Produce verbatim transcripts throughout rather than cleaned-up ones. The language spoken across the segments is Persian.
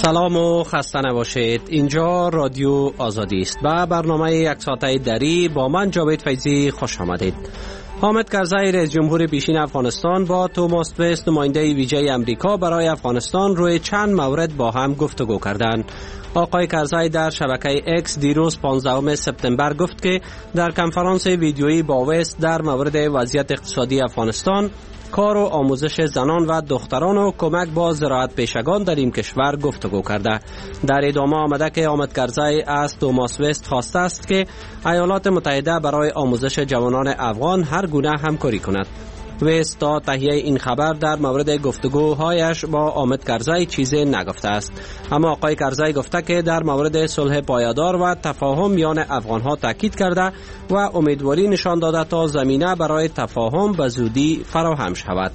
سلام و خسته نباشید. اینجا رادیو آزادی است و برنامه یک ساعته دری با من جاوید فیضی خوش آمدید. حامد کرزی رئیس جمهور پیشین افغانستان با توماس وست نماینده ویژه امریکا برای افغانستان روی چند مورد با هم گفتگو کردند. آقای کرزی در شبکه اکس دیروز پانزدهم سپتامبر گفت که در کنفرانس ویدیویی با وست در مورد وضعیت اقتصادی افغانستان، کار و آموزش زنان و دختران و کمک با زراعت پیشگان در این کشور گفتگو کرده. در ادامه آمده که حامد کرزی از توماس وست خواسته است که ایالات متحده برای آموزش جوانان افغان هر گونه همکاری کند. وست تا تهیه این خبر در مورد گفتگوهایش با حامد کرزی چیزی نگفته است، اما آقای کرزی گفته که در مورد صلح پایدار و تفاهم میان افغانها تاکید کرده و امیدواری نشان داده تا زمینه برای تفاهم به زودی فراهم شود.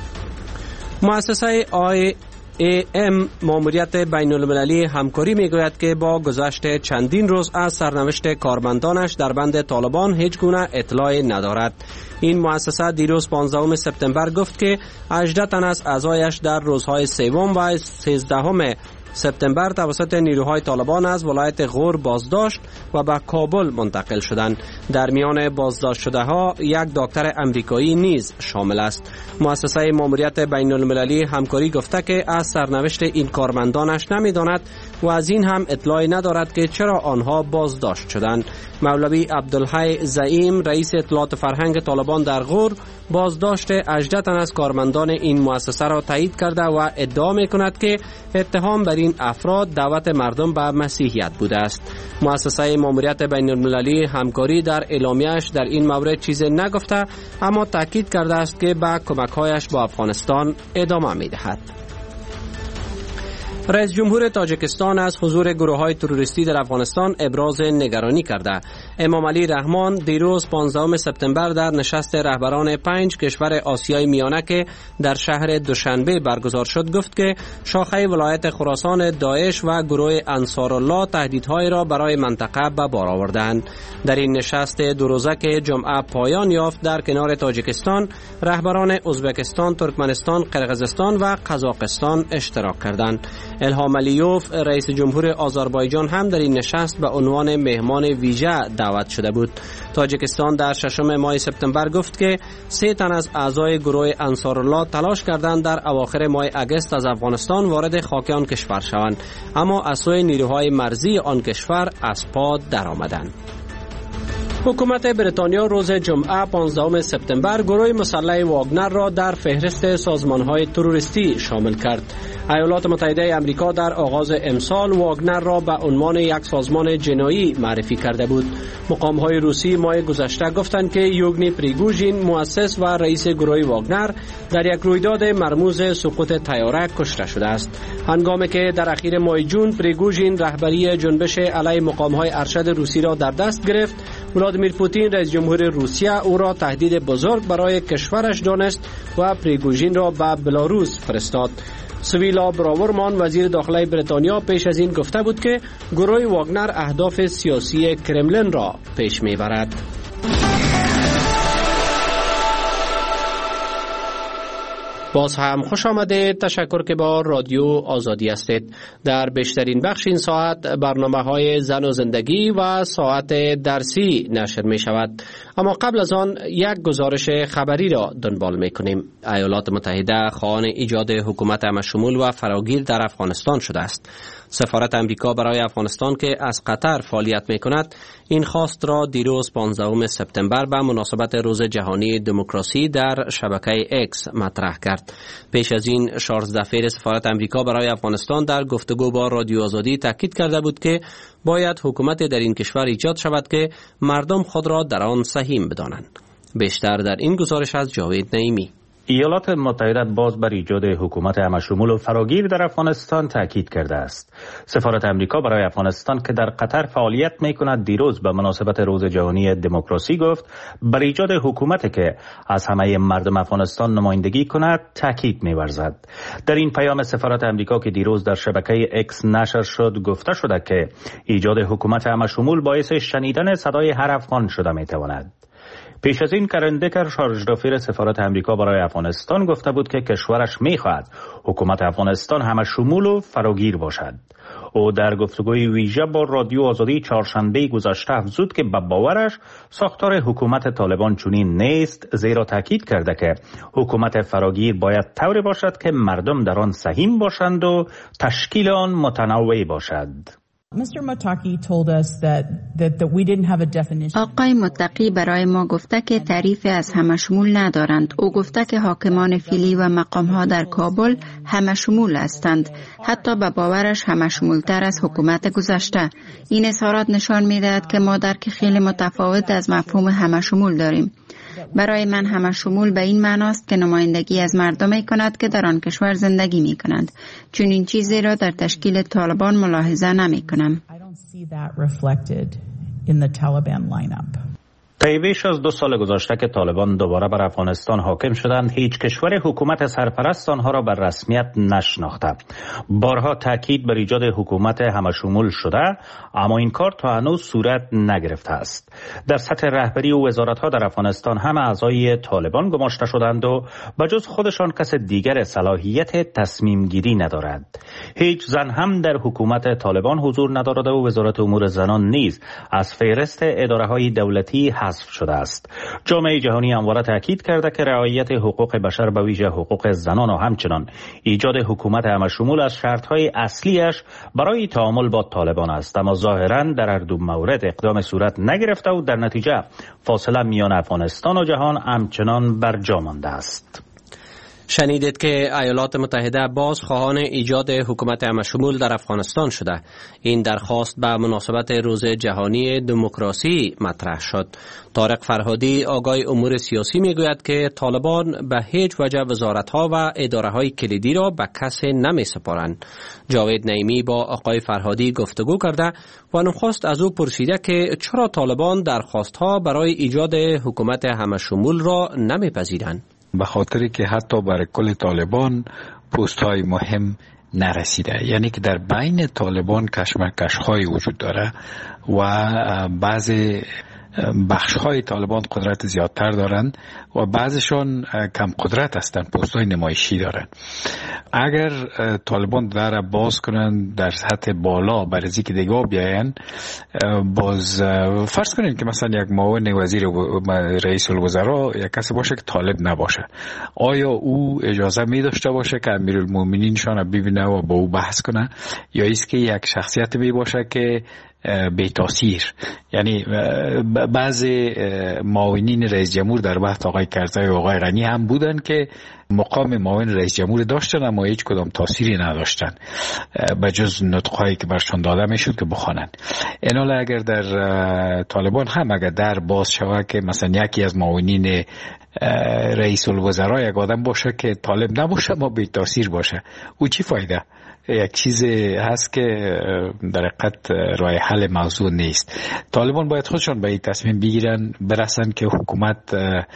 مؤسسه آی ای ام ماموریت بین المللی همکاری میگوید که با گذشت چندین روز از سرنوشت کارمندانش در بند طالبان هیچ گونه اطلاعی ندارد. این مؤسسه دیروز پانزدهم سپتامبر گفت که هجده تن از اعضایش در روزهای سوم و سیزدهم سپتامبر توسط نیروهای طالبان از ولایت غور بازداشت و به کابل منتقل شدند. در میان بازداشت شده ها یک دکتر امریکایی نیز شامل است. مؤسسه ماموریت بین المللی همکاری گفته که از سرنوشت این کارمندانش نمیداند و از این هم اطلاعی ندارد که چرا آنها بازداشت شدند. مولوی عبدالحی زعیم رئیس اطلاعات فرهنگ طالبان در غور بازداشت هجده تن از کارمندان این مؤسسه را تایید کرده و ادعا می‌کند که اتهام بر این افراد دعوت مردم به مسیحیت بوده است. مؤسسه ماموریت بین المللی همکاری در اعلامیه‌اش در این مورد چیزی نگفته، اما تاکید کرده است که به کمک‌هایش با افغانستان ادامه می‌دهد. رئیس جمهور تاجیکستان از حضور گروه‌های تروریستی در افغانستان ابراز نگرانی کرده. امام علی رحمان دیروز پانزدهم سپتامبر در نشست رهبران پنج کشور آسیای میانه که در شهر دوشنبه برگزار شد گفت که شاخه ولایت خراسان داعش و گروه انصارالله تهدیدهای را برای منطقه به بار آوردند. در این نشست دو روزه که جمعه پایان یافت در کنار تاجیکستان، رهبران ازبکستان، ترکمنستان، قرقیزستان و قزاقستان اشتراک کردند. الهام علیوف رئیس جمهور آذربایجان هم در این نشست به عنوان مهمان ویژه دعوت شده بود. تاجیکستان در ششم ماه سپتامبر گفت که سه تن از اعضای گروه انصارالله تلاش کردند در اواخر ماه اگست از افغانستان وارد خاک آن کشور شوند، اما از سوی نیروهای مرزی آن کشور از پا درآمدند. حکومت بریتانیا روز جمعه پانزدهم سپتامبر گروه مسلح واگنر را در فهرست سازمان‌های تروریستی شامل کرد. ایالات متحده آمریکا در آغاز امسال واگنر را به عنوان یک سازمان جنایی معرفی کرده بود. مقام‌های روسی ماه گذشته گفتند که یوگنی پریگوژین مؤسس و رئیس گروه واگنر در یک رویداد مرموز سقوط طیاره کشته شده است. هنگامی که در اخیر ماه جون پریگوژین رهبری جنبش علیه مقام‌های ارشد روسی را در دست گرفت، ولادیمیر پوتین رئیس جمهور روسیه او را تهدید بزرگ برای کشورش دانست و پریگوژین را به بلاروس فرستاد. سویلا براورمان وزیر داخلی بریتانیا پیش از این گفته بود که گروه واگنر اهداف سیاسی کرملین را پیش میبرد. باز هم خوش آمده. تشکر که با رادیو آزادی هستید. در بیشترین بخش این ساعت برنامه های زن و زندگی و ساعت درسی نشر می شود، اما قبل از آن یک گزارش خبری را دنبال می کنیم. ایالات متحده خواهان ایجاد حکومت همه‌شمول و فراگیر در افغانستان شده است. سفارت امریکا برای افغانستان که از قطر فعالیت می کند این خواست را دیروز پانزدهم سپتامبر به مناسبت روز جهانی دموکراسی در شبکه اکس مطرح کرد. پیش از این شارلز دفیر سفارت امریکا برای افغانستان در گفتگو با رادیو آزادی تاکید کرده بود که باید حکومت در این کشور ایجاد شود که مردم خود را در آن سهیم بدانند. بیشتر در این گزارش از جاوید نعیمی. ایالات متحده باز بر ایجاد حکومت همه‌شمول و فراگیر در افغانستان تاکید کرده است. سفارت امریکا برای افغانستان که در قطر فعالیت می‌کند دیروز به مناسبت روز جهانی دموکراسی گفت بر ایجاد حکومتی که از همه مردم افغانستان نمایندگی کند تاکید می‌ورزد. در این پیام سفارت امریکا که دیروز در شبکه اکس نشر شد گفته شده که ایجاد حکومت همه‌شمول باعث شنیدن صدای هر افغان شده می‌تواند. پیش از این کرن دکر شارژ دافیر سفارت امریکا برای افغانستان گفته بود که کشورش می‌خواهد حکومت افغانستان همه شمول و فراگیر باشد. او در گفتگوی ویژه با رادیو آزادی چهارشنبه گذشته افزود که به باورش ساختار حکومت طالبان چنین نیست، زیرا تاکید کرده که حکومت فراگیر باید طوری باشد که مردم در آن سهیم باشند و تشکیل آن متنوع باشد. آقای متقی برای ما گفته که تعریف از همه شمول ندارند. او گفته که حاکمان فعلی و مقامها در کابل همه شمول هستند، حتی به باورش همه شمولتر از حکومت گذشته. این اظهارات نشان می‌دهد که ما درک خیلی متفاوت از مفهوم همه شمول داریم. برای من همه شمول به این معناست که نمایندگی از مردم می کند که در آن کشور زندگی می کنند. چون این چیزی را در تشکیل طالبان ملاحظه نمی کنم. طی بیش از دو سال گذشته که طالبان دوباره بر افغانستان حاکم شدند، هیچ کشور حکومت سرپرست آنها را بر رسمیت نشناخته. بارها تاکید بر ایجاد حکومت همشمول شده، اما این کار تا هنوز صورت نگرفته است. در سطح رهبری و وزارت‌ها در افغانستان هم اعضای طالبان گماشته شدند و بجز خودشان کس دیگر صلاحیت تصمیم گیری ندارد. هیچ زن هم در حکومت طالبان حضور ندارد و وزارت امور زنان نیز از فهرست اداره‌های دولتی حذف شده است. جامعه جهانی همواره تاکید کرده که رعایت حقوق بشر به ویژه حقوق زنان و همچنان ایجاد حکومت همشمول از شرط‌های اصلیش برای تعامل با طالبان است، اما ظاهراً در هر دو مورد اقدام صورت نگرفته و در نتیجه فاصله میان افغانستان و جهان همچنان برجا مانده است. شنیدید که ایالات متحده باز خواهان ایجاد حکومت همشمول در افغانستان شده. این درخواست به مناسبت روز جهانی دموکراسی مطرح شد. طارق فرهادی آگاه امور سیاسی میگوید که طالبان به هیچ وجه وزارت‌ها و اداره‌های کلیدی را به کسی نمی‌سپارند. جاوید نعیمی با آقای فرهادی گفتگو کرده و نخست از او پرسیده که چرا طالبان درخواست‌ها برای ایجاد حکومت همشمول را نمی‌پذیرند. به خاطری که حتی برای کل طالبان پست های مهم نرسیده، یعنی که در بین طالبان کشمکش های وجود داره و بعضی بخش های طالبان قدرت زیادتر دارند و بعضشان کم قدرت هستند، پست های نمایشی دارند. اگر طالبان در باز کنند در سطح بالا برای از اینکه دیگه بیاین، باز فرض کنیم که مثلا یک معاون وزیر رئیس الوزراء یک کسی باشه که طالب نباشه، آیا او اجازه می داشته باشه که امیرالمومنین شان ببینه و با او بحث کنه، یا ایست که یک شخصیت می باشه که بی تاثیر؟ یعنی بعضی معاونین رئیس جمهور در وقت آقای کرزی و آقای غنی هم بودن که مقام معاون رئیس جمهور داشتن اما هیچ کدام تاثیری نداشتن بجز نطقهایی که برشان داده میشد که بخوانن. اینالا اگر در طالبان هم اگر در باز شود که مثلا یکی از معاونین رئیس الوزراء یک آدم باشه که طالب نباشه ما بی تاثیر باشه، او چی فایده؟ یک چیز هست که در حقیقت راه حل موضوع نیست. طالبان باید خودشان به این تصمیم بگیرن برسن که حکومت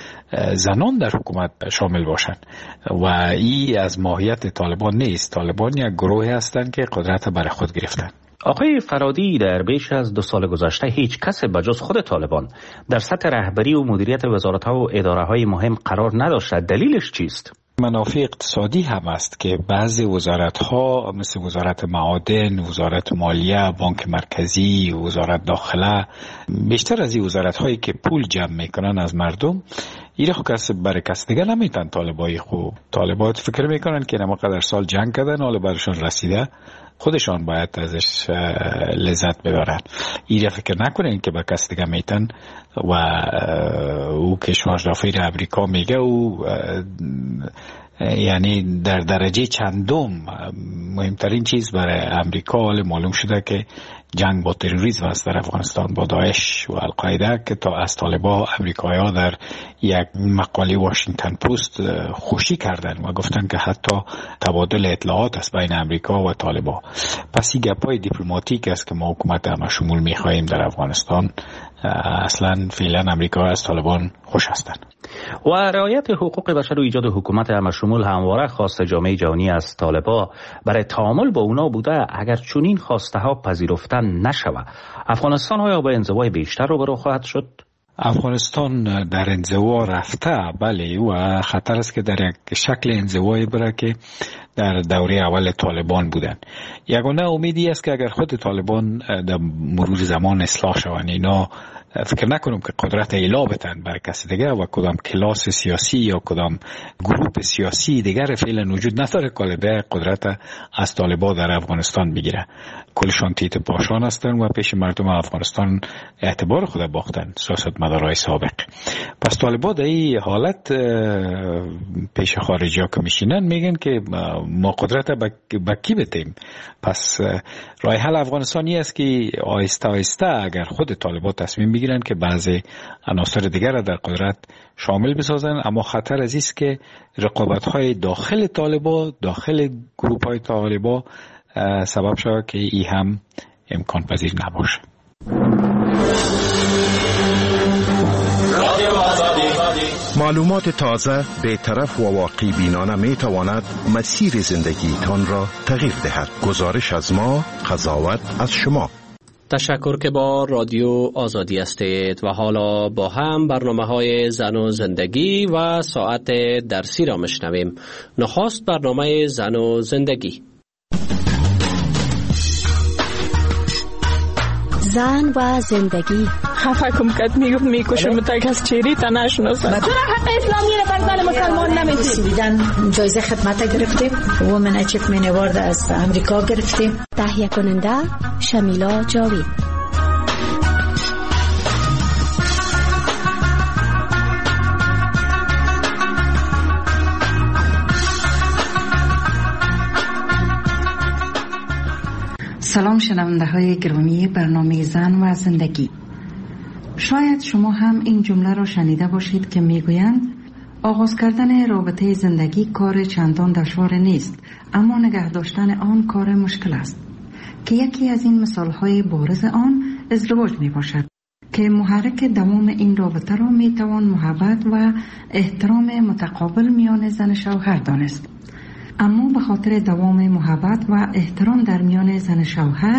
زنان در حکومت شامل باشن و این از ماهیت طالبان نیست. طالبان یک گروهی هستند که قدرت برای خود گرفتن. آقای فرادی، در بیش از دو سال گذشته هیچ کس بجز خود طالبان در سطح رهبری و مدیریت وزارت‌ها و اداره‌های مهم قرار نداشته. دلیلش چیست؟ منافع اقتصادی هم است که بعضی وزارت‌ها مثل وزارت معادن، وزارت مالیه، بانک مرکزی، وزارت داخله، بیشتر از این وزارت‌هایی که پول جمع میکنن از مردم، این رو کس برای کس دیگه نمیتن. طالبای خوب طالبات فکر میکنن که نما قدر سال جنگ کردن حالا برشان رسیده، خودشان باید ازش لذت ببرن. این فکر نکنین که به کس دیگه میتن و او که شارژ دافیر امریکا میگه او یعنی در درجه چندم مهمترین چیز برای امریکا حال معلوم شده که جنگ با تروریسم است در افغانستان با داعش و القاعده که تا از طالبان امریکایی‌ها در یک مقاله واشنگتن پست خوشی کردن و گفتن که حتی تبادل اطلاعات است بین امریکا و طالبان. پس این گپای دیپلماتیک است که ما حکومت همشمول می‌خواهیم در افغانستان. اصلا فعلا امریکا از طالبان خوش هستند. و رعایت حقوق بشر و ایجاد حکومت همشمول همواره خواست جامعه جهانی از طالبان برای تعامل با اونا بوده. اگر چنین خواسته ها پذیرفته نشود، افغانستان ها با انزوای بیشتر روبرو خواهد شد. افغانستان در انزوا رفته، بله، و خطر است که در یک شکل انزوایی بره که در دوره اول طالبان بودن. یگانه امیدی است که اگر خود طالبان در مرور زمان اصلاح شوند، اینا فکر نکنم که قدرت اعلا بتن بر کسی دیگه و کدام کلاس سیاسی یا کدام گروه سیاسی دیگر فعلا وجود نداره که قدرت از طالبان در افغانستان بگیره. کلشان تیت پاشان هستن و پیش مردم افغانستان اعتبار خود باختن، سیاست مدارای سابق. پس طالبان در این حالت پیش خارجی ها که میشینن میگن که ما قدرت با کی بتیم. پس راه حل افغانستانی است که آهسته آهسته اگر خود طالبان تصمیم بگیرن که بعضی عناصر دیگر را در قدرت شامل بسازن، اما خطر از است که رقابت های داخل طالبان، داخل گروپ های طالبان سبب شود که ای هم امکان پذیر نباشه. معلومات تازه، بی‌طرف و واقعی بینانه می تواند مسیر زندگی تان را تغییر دهد. گزارش از ما، قضاوت از شما. تشکر که با رادیو آزادی هستید و حالا با هم برنامه های زن و زندگی و ساعت درسی را مشنویم. نخست برنامه زن و زندگی. زن و زندگی. خفه کم کت میگفت میکشم تا از چیری تا نشناسم. چرا حق اسلامی را بر زن مسلمان نمیدید؟ دیدن جایزه خدمت گرفتیم، وومن اچیومنت اوارد از امریکا گرفتیم. تهیه کننده شمیلا جاوید. سلام شنونده های گرامی برنامه زن و زندگی. شاید شما هم این جمله را شنیده باشید که میگویند آغاز کردن رابطه زندگی کار چندان دشوار نیست، اما نگه داشتن آن کار مشکل است، که یکی از این مثال های بارز آن ازدواج می باشد که محرک دوام این رابطه را می توان محبت و احترام متقابل میان زن شوهر دانست. اما به خاطر دوام محبت و احترام در میان زن شوهر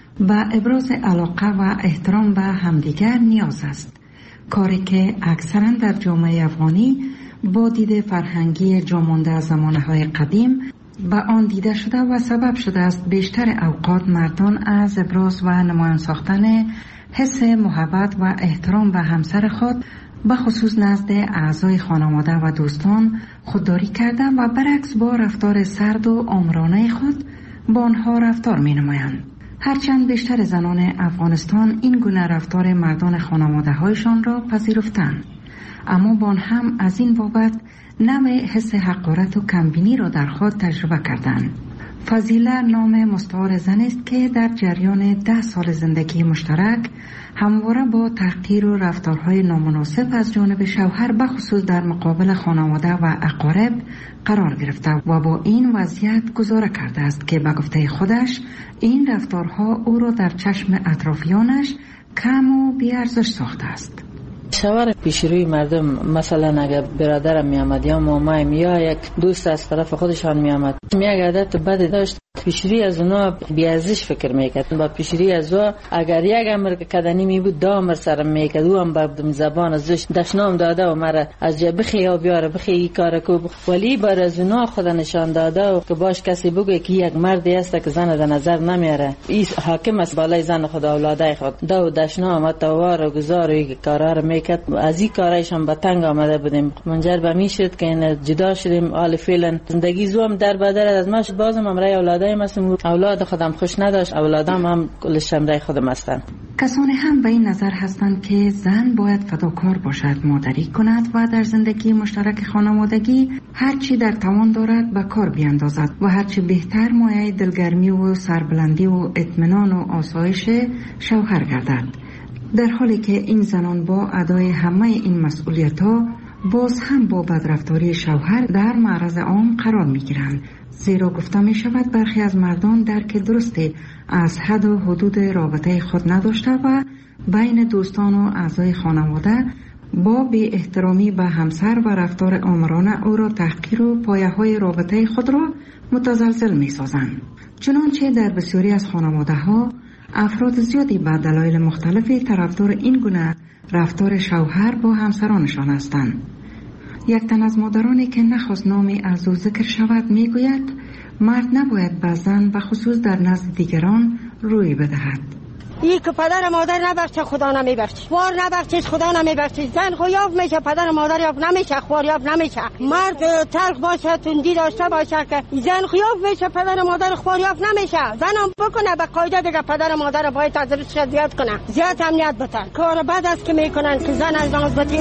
و ابراز علاقه و احترام به همدیگر نیاز است، کاری که اکثرا در جامعه افغانی با دید فرهنگی جامانده از زمانه‌های قدیم به آن دیده شده و سبب شده است بیشتر اوقات مردان از ابراز و نمایان ساختن حس محبت و احترام به همسر خود به خصوص نزد اعضای خانواده و دوستان خودداری کرده و برعکس با رفتار سرد و آمرانه خود با آنها رفتار می نمایند. هرچند بیشتر زنان افغانستان این گونه رفتار مردان خانواده هایشان را پذیرفتند، اما با هم از این بابت نوع حس حقارت و کمبینی را در خود تجربه کردند. فضیله نام مستعار زن است که در جریان ده سال زندگی مشترک همواره با تحقیر و رفتارهای نامناسب از جانب شوهر به خصوص در مقابل خانواده و اقارب قرار گرفته و با این وضعیت گذاره کرده است که به گفته خودش این رفتارها او را در چشم اطرافیانش کم و بی‌ارزش ساخته است. شوهر پیش روی مردم، مثلا اگر برادرم می آمد یا مامایم یا یک دوست از طرف خودشان می آمد، می یک عادت بد داشت، پیشری از اونا بیارزش فکر میکرد. با پیشری از او اگر یک امر کدنی می بود دا امر سرم میکرد، او هم با زبان ازش دشنام داده و مرا از جا بخی یا بیاره بخی ای کار کو، ولی بر از اونا خود نشان داده و که باش کسی بگه که یک مردی است که زن در نظر نمیاره، این حاکم است بالای زن خود اولادای خود، دا و دشنام اتوار و گزار و یک کارا رو میکرد. از این کارایشان به تنگ آمده بودیم، منجر به می شد که این جدا شدیم. حال فعلا زندگی زوم در بدر از ماش بازم امرای اولادای مثلا اولاد خودم خوش نداشت، اولادام هم کلش امرای خودم هستند. کسانی هم به این نظر هستند که زن باید فداکار باشد، مادری کند و در زندگی مشترک خانوادگی هرچی در توان دارد به کار بیاندازد و هرچی بهتر مایه دلگرمی و سربلندی و اطمینان و آسایش شوهر گردد، در حالی که این زنان با ادای همه این مسئولیت‌ها باز هم با بدرفتاری شوهر در معرض عام قرار می‌گیرند، زیرا گفته می‌شود برخی از مردان درک درستی از حد و حدود رابطه خود نداشته و بین دوستان و اعضای خانواده با بی احترامی به همسر و رفتار آمرانه او را تحقیر و پایه‌های رابطه خود را متزلزل می‌سازند. چنانچه در بسیاری از خانواده‌ها افراد زیادی به دلایل مختلفی طرفدار این گونه رفتار شوهر با همسرانشان هستند. یک تن از مادرانی که نخواست نامی از او ذکر شود میگوید مرد نباید به زن و خصوص در نزد دیگران روی بدهد. ای که پدر مادر نبخشه خدا نمیبخشه، خوار نبخشه خدا نمیبخشه. زن خو یاف میشه، پدر مادر یاف نمیشه، خوار یاف نمیشه. مرد تلخ باشه، تندی داشته باشه که زن خو یاف میشه، پدر مادر خوار یاف نمیشه. زن هم بکنه به قاعده دیگه پدر مادر باید از رشد زیاد کنه، زیاد امنیت بتن. کار بد است که میکنن که زن از نازبتی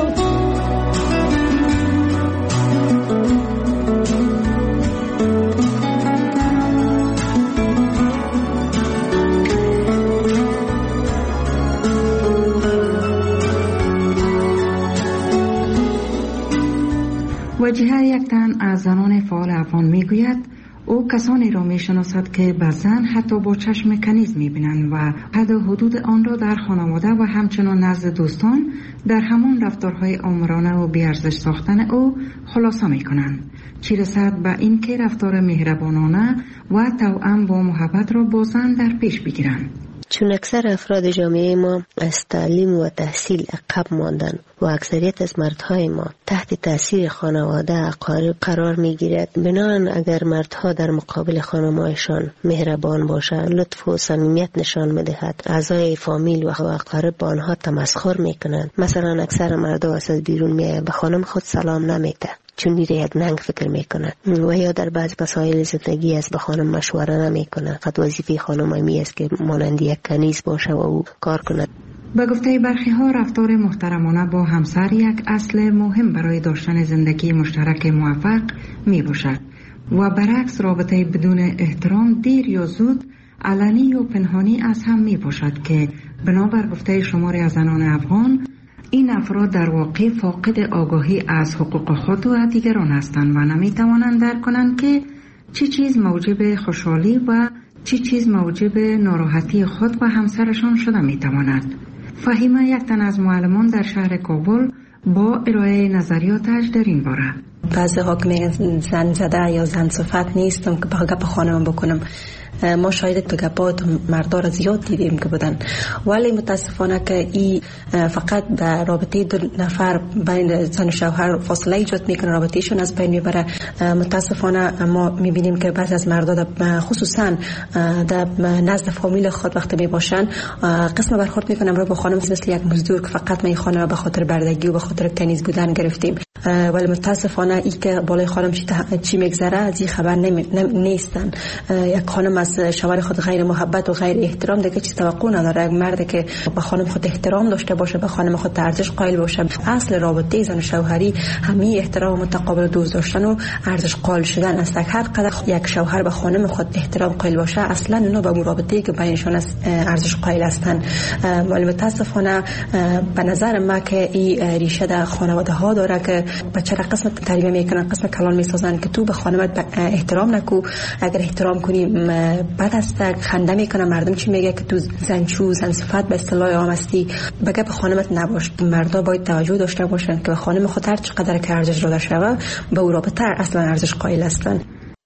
وجیه یک تن از زنان فعال افغان میگوید او کسانی را میشناسد که به زن حتی با چشم کنیز میبینند و حد و حدود آن را در خانواده و همچنان نزد دوستان در همان رفتارهای آمرانه و بیارزش ساختن او خلاصه میکنند، چی رسد به این که رفتار مهربانانه و توأم با محبت را با زن در پیش بگیرند. چون اکثر افراد جامعه ما از تعلیم و تحصیل عقب ماندن و اکثریت از مردهای ما تحت تاثیر خانواده اقارب قرار می گیرد، بنابراین اگر مردها در مقابل خانمایشان مهربان باشه، لطف و صمیمیت نشان میدهد، اعضای فامیل و اقارب با آنها تمسخر میکنند. مثلا اکثر مردها از بیرون میآیند به خانم خود سلام نمیده چون میره یک ننگ فکر میکنه، و یا در بعض مسائل زندگی از به خانم مشوره نمیکنه. فقط وظیفه خانم همی است که مانند یک کنیز باشه و او کار کند. به گفته برخی ها رفتار محترمانه با همسر یک اصل مهم برای داشتن زندگی مشترک موفق می باشد و برعکس رابطه بدون احترام دیر یا زود علنی و پنهانی از هم می باشد که بنابر گفته شماری از زنان افغان این افراد در واقع فاقد آگاهی از حقوق خود و دیگران هستند و نمی توانند درک کنند که چه چیز موجب خوشحالی و چه چیز موجب ناراحتی خود و همسرشان شده می تواند. فهیمه یک تن از معلمان در شهر کابل با ارائه نظریاتش در این باره. بعضی ها که میگن زن زده یا زن صفت نیستم که به گپ خانم بکنم. ما شاید تو گپات مردار زیاد دیدیم که بودن، ولی متاسفانه که این فقط در رابطه دو نفر بین زن و شوهر فاصله ایجاد میکنه، رابطهشون از بین میبره. متاسفانه ما میبینیم که بعضی از مردا خصوصا در نزد فامیل خود وقتی میباشن قسم برخورد میکنن رو با خانم مثل یک مزدور که فقط ما خانم به خاطر بردگی و به خاطر کنیز بودن گرفتیم. ولی متاسفانه ای که بالای خانم چی, چی میگذره از این خبر نمی... نیستن. یک خانم از شوهر خود غیر محبت و غیر احترام دیگه چیز توقع نداره. یک مرد که به خانم خود احترام داشته باشه، به خانم خود ارزش قائل باشه، اصل رابطه زن و شوهری همین احترام متقابل دوست داشتن و ارزش قائل شدن است. هر قدر یک شوهر به خانم خود احترام قائل باشه، اصلا اونا به رابطه‌ای که بینشون است ارزش قائل هستند. ولی متاسفانه به نظر من که این ریشه در خانواده ها داره که بچه را قسم تربیت میکنن، قسم کلان میسازن که تو به خانمت احترام نکو، اگر احترام کنی بعد است خنده میکنه. مردم چی میگه که تو زنچو زن صفت به اصطلاح عام هستی، بگه به خانمت نباش. مردا باید توجه داشته باشن که به خانم خود هر چقدر که ارزش داده شوه به او رابطه اصلا ارزش قائل هستن.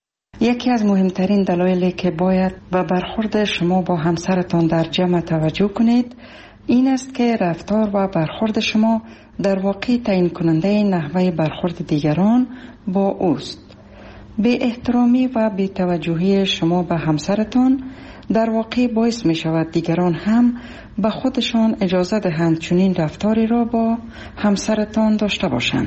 یکی از مهمترین دلایلی که باید به برخورد شما با همسرتان در جمع توجه کنید این است که رفتار و برخورد شما در واقع تعیین کننده نحوه برخورد دیگران با اوست. بی احترامی و بی توجهی شما به همسرتان در واقع باعث می شود دیگران هم به خودشان اجازه دهند چنین رفتاری را با همسرتان داشته باشند.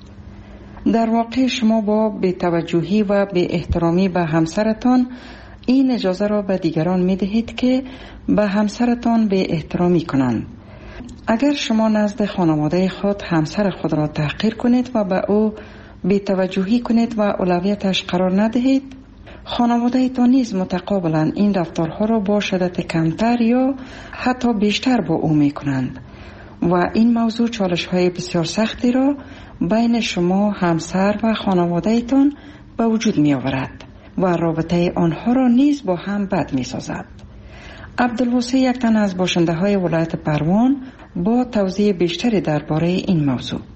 در واقع شما با بی توجهی و بی احترامی به همسرتان این اجازه را به دیگران می دهید که به همسرتان بی احترامی کنند. اگر شما نزد خانواده خود همسر خود را تحقیر کنید و به او بی توجهی کنید و اولویتش قرار ندهید، خانواده تان نیز متقابلا این رفتارها را با شدت کمتر یا حتی بیشتر با او می کنند و این موضوع چالش های بسیار سختی را بین شما همسر و خانواده تان به وجود می آورد و رابطه آنها را نیز با هم بد می سازد. عبدالواسع یک تن از باشنده های ولایت پروان با توضیح بیشتری درباره این موضوع.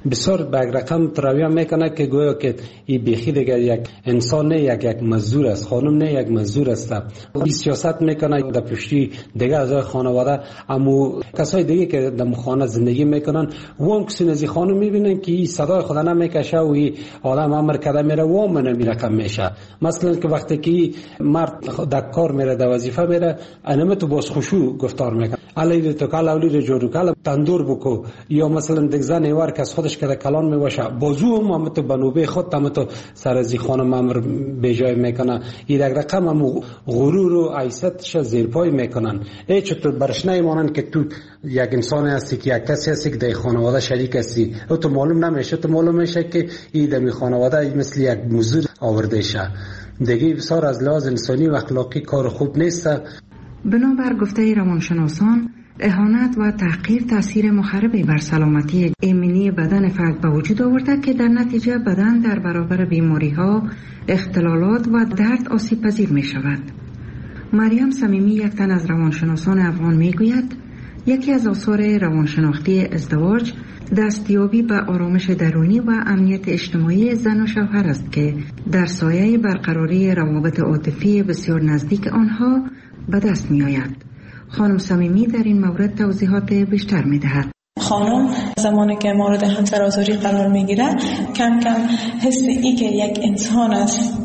بسیار به رقم ترویه میکنه که گویا که این بیخی دیگه یک انسان نه، یک یک مزدور است، خانم نه یک مزدور است. این سیاست میکنه در پشتی دیگه اعضای خانواده، اما کسای دیگه که در خانه زندگی میکنن و هم کسی نزی خانم میبینن که این صدای خدا نمیکشه و این آدم امر کرده میره و هم نمیرقم میشه. مثلا که وقتی که مرد در کار میره در وظیفه میره انما تو باز خوشو گفتار میکنه علی تو کلا اولی جورو کلا تندور بکو، یا مثلا دیگه زن ایوار که از خودش که کلان میباشه بازو هم تو بنوبه خود هم تو سرزی خانم امر بجای میکنه. این یک رقم هم غرور و عیستش زیرپای میکنن. ای چطور برش نمیمانن که تو یک انسان هستی که یک کسی هستی که در خانواده شریک هستی، او تو معلوم نمیشه، تو معلوم میشه که این در خانواده مثل یک موضوع آورده شه. دیگه بسیار از لحاظ انسانی و اخلاقی کار خوب نیست. بنابر گفته روانشناسان، اهانت و تحقیر تاثیر مخربی بر سلامتی ایمنی بدن فرد به وجود آورده که در نتیجه بدن در برابر بیماری ها، اختلالات و درد آسیب پذیر می شود. مریم صمیمی، یک تن از روانشناسان افغان، می گوید یکی از آثار روانشناختی ازدواج دستیابی به آرامش درونی و امنیت اجتماعی زن و شوهر است که در سایه برقراری روابط عاطفی بسیار نزدیک آنها به دست می آید. خانم صمیمی در این مورد توضیحات بیشتر می دهد. خانم زمانی که مورد همسرآزاری قرار می گیره کم کم حس ای که یک انسان است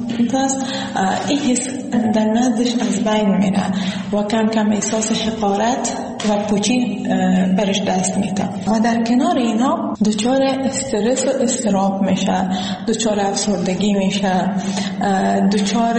این حس در نزدش از بین میره و کم کم احساس حقارت و پوچی برش دست میده و در کنار اینا دچار استرس و اضطراب میشه، دچار افسردگی میشه، دچار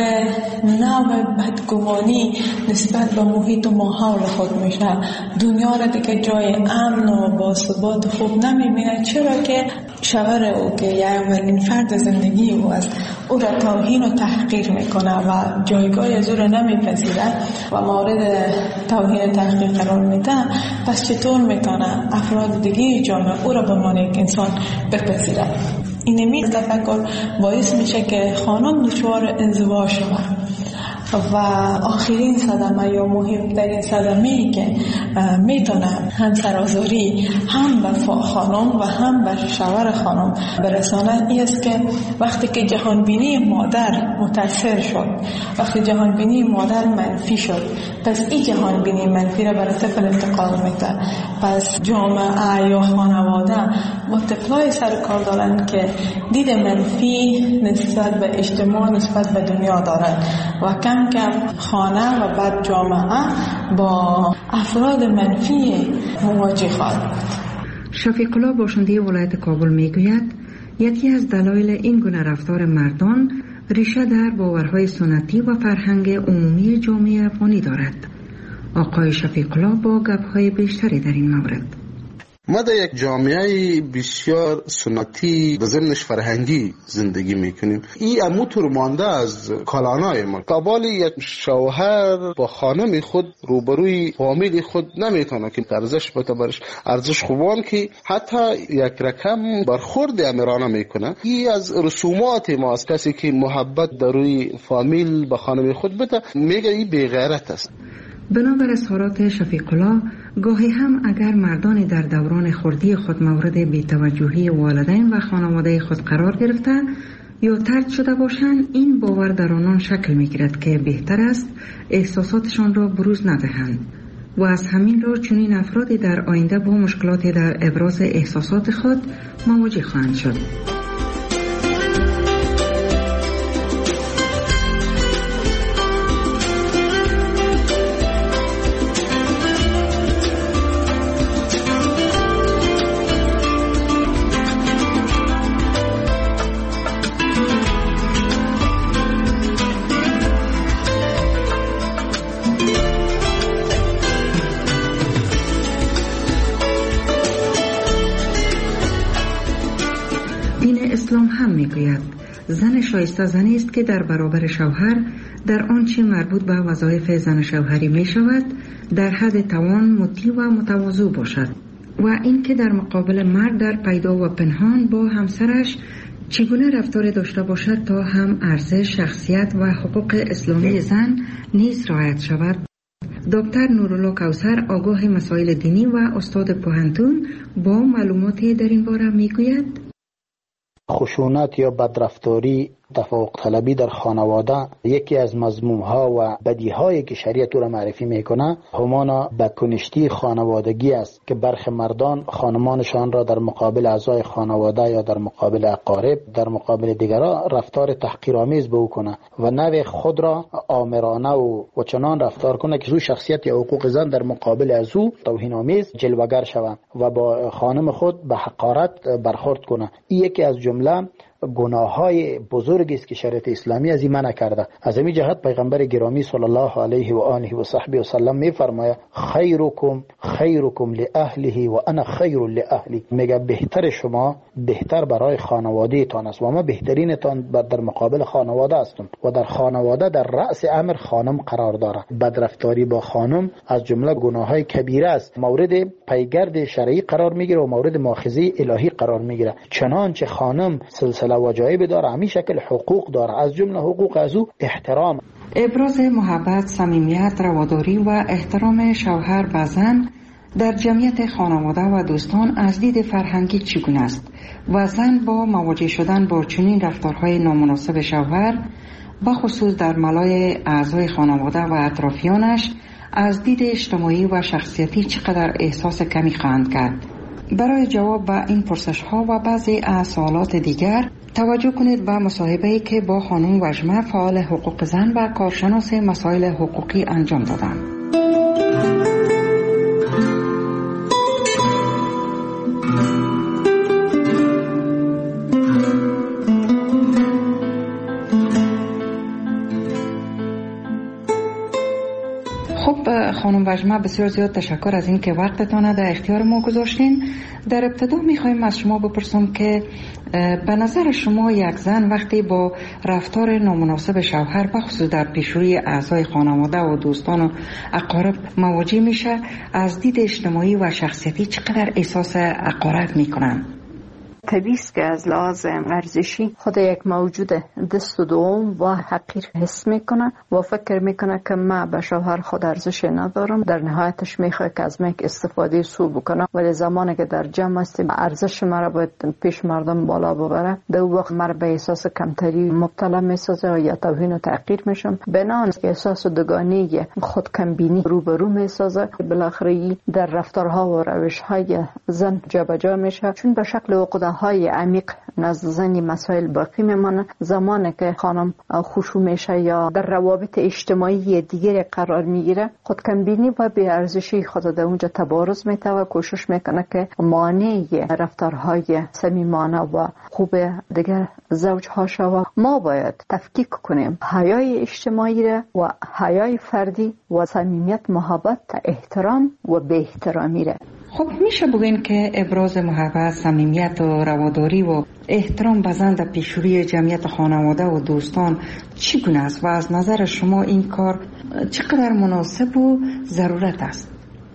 نوع بدگمانی نسبت به محیط و ماحول خود میشه. دنیا را دیگه جای امن و باثبات خوب نمیبینه، چرا که شوهر او که یه اولین فرد زندگی او است او را توهین و تحقیر میکنه و جایگاه از او را نمیپذیره و مورد توهین و تحقیر قرار میده. پس چطور میتونه افراد دیگه جامعه او را به عنوان یک انسان بپذیره؟ اینمی تفکر باعث میشه که خانم دچار انزوا شود و آخرین صدمه یا مهمترین صدمه‌ای که میتونه همسرآزاری هم به خانم و هم به شوهر خانم برسانه این است که وقتی که جهانبینی مادر متاثر شد، وقتی جهانبینی مادر منفی شد، پس این جهانبینی منفی را بر طفل انتقال میده. پس جامعه یا خانواده با طفلای سر کار دارن که دید منفی نسبت به اجتماع، نسبت به دنیا دارن و کم کم خانه و بعد جامعه با افراد منفی مواجه خواهد بود. شفیق الله باشنده ولایت کابل میگوید یکی از دلایل این گونه رفتار مردان ریشه در باورهای سنتی و فرهنگ عمومی جامعه افغانی دارد. آقای شفیق الله با گپ‌های بیشتری در این مورد. ما در یک جامعه بسیار سنتی و ضمنش فرهنگی زندگی میکنیم. این اموتور مانده از کالانای ما. قبال یک شوهر با خانم خود روبروی فامیل خود نمیتونه که ارزش بده برش ارزش خوبان که حتی یک رقم برخورد امیرانه میکنه. این از رسومات ما است. کسی که محبت در روی فامیل با خانم خود بده میگه این بی‌غیرت است. بنابر اظهارات شفیق الله، گاهی هم اگر مردان در دوران خردی خود مورد بی‌توجهی والدین و خانواده خود قرار گرفته یا طرد شده باشند، این باور در آنان شکل می‌گیرد که بهتر است احساساتشان را بروز ندهند و از همین رو چنین افرادی در آینده با مشکلات در ابراز احساسات خود مواجه خواهند شد. اسلام هم میگوید زن شایسته زنی است که در برابر شوهر در آنچه مربوط به وظایف زن شوهری می شود در حد توان مطیع و متواضع باشد و این که در مقابل مرد در پیدا و پنهان با همسرش چگونه رفتار داشته باشد تا هم ارزش، شخصیت و حقوق اسلامی زن نیز رعایت شود دکتر نورالله کوثر آگاه مسائل دینی و استاد پوهنتون با معلوماتی در این باره میگوید. خشونت یا بدرفتاری، تفوق طلبی در خانواده یکی از مذموم‌ها و بدیهایی که شریعت او را معرفی میکنه همانا بدکنشتی خانوادگی است که برخی مردان خانمانشان را در مقابل اعضای خانواده یا در مقابل اقارب در مقابل دیگران رفتار تحقیرآمیز به او کنه و نوع خود را آمرانه و, و چنان رفتار کنه که او شخصیت یا حقوق زن در مقابل از او توهین‌آمیز جلوگر شود و با خانم خود به حقارت برخورد کنه. این یکی از جمله گناههای بزرگی است که شریعت اسلامی از این منع کرده. از همین جهت پیغمبر گرامی صلی الله علیه و آله و صحبه و سلم میفرماید خیرکم خیرکم لاهله و انا خیر لاهلی. میگه بهتر شما بهتر برای خانواده تان است و ما بهترین تان در مقابل خانواده هستم و در خانواده در رأس امر خانم قرار داره. بدرفتاری با خانم از جمله گناههای کبیره است، مورد پیگرد شرعی قرار میگیره و مورد مؤاخذه الهی قرار میگیره. چنانچه خانم سلسله واجب داره، همین شکل حقوق داره، از جمله حقوق از او احترام. ابراز محبت، صمیمیت، رواداری و احترام شوهر و زن در جمعیت خانواده و دوستان از دید فرهنگی چگونه است و زن با مواجه شدن با چنین رفتارهای نامناسب شوهر بخصوص در ملای اعضای خانواده و اطرافیانش از دید اجتماعی و شخصیتی چقدر احساس کمی خواهند کرد؟ برای جواب به این پرسش ها و بعضی از سوالات دیگر توجه کنید به مصاحبه‌ای که با خانم وجمه فعال حقوق زن و کارشناس مسائل حقوقی انجام دادم. خب خانم وجمه، بسیار زیاد تشکر از این که وقتتان در اختیار ما گذاشتین. در ابتدا میخوایم از شما بپرسم که به نظر شما یک زن وقتی با رفتار نامناسب شوهر بخصوص در پیشروی اعضای خانواده و دوستان و اقارب مواجه میشه، از دید اجتماعی و شخصیتی چقدر احساس حقارت میکنن؟ طبیعی است که از لحاظ ارزشی خود یک موجود دست و دوم و حقیر حس میکنه و فکر میکنه که من به شوهر خود ارزش ندارم. در نهایتش میخواد که از من استفاده سو بکنه، ولی زمانی که در جمع هستیم ارزش مرا باید پیش مردم بالا ببره، در اون وقت مرا به احساس کمتری مبتلا میسازه یا توهین و تحقیر میشم. بنان احساس دوگانگی خود کمبینی روبرو میسازه. بالاخره در رفتارها و روشهای زن جابجا میشه، چون به شکل عقده های عمیق نزد زنی مسائل باقی میمانه. زمانی که خانم خشوع میشه یا در روابط اجتماعی دیگری قرار میگیره، خود کمبینی و بی ارزشی خود در اونجا تبارز میته و کوشش میکنه که مانع رفتارهای صمیمانه و خوب دیگر زوجها شود. ما باید تفکیک کنیم حیای اجتماعی را و حیای فردی و صمیمیت، محبت، احترام و بی احترامی را. خب میشه بگین که ابراز محبت، صمیمیت و رواداری و احترام به زن در پیشروی جمعیت خانواده و دوستان چگونه است و از نظر شما این کار چقدر مناسب و ضرورت است؟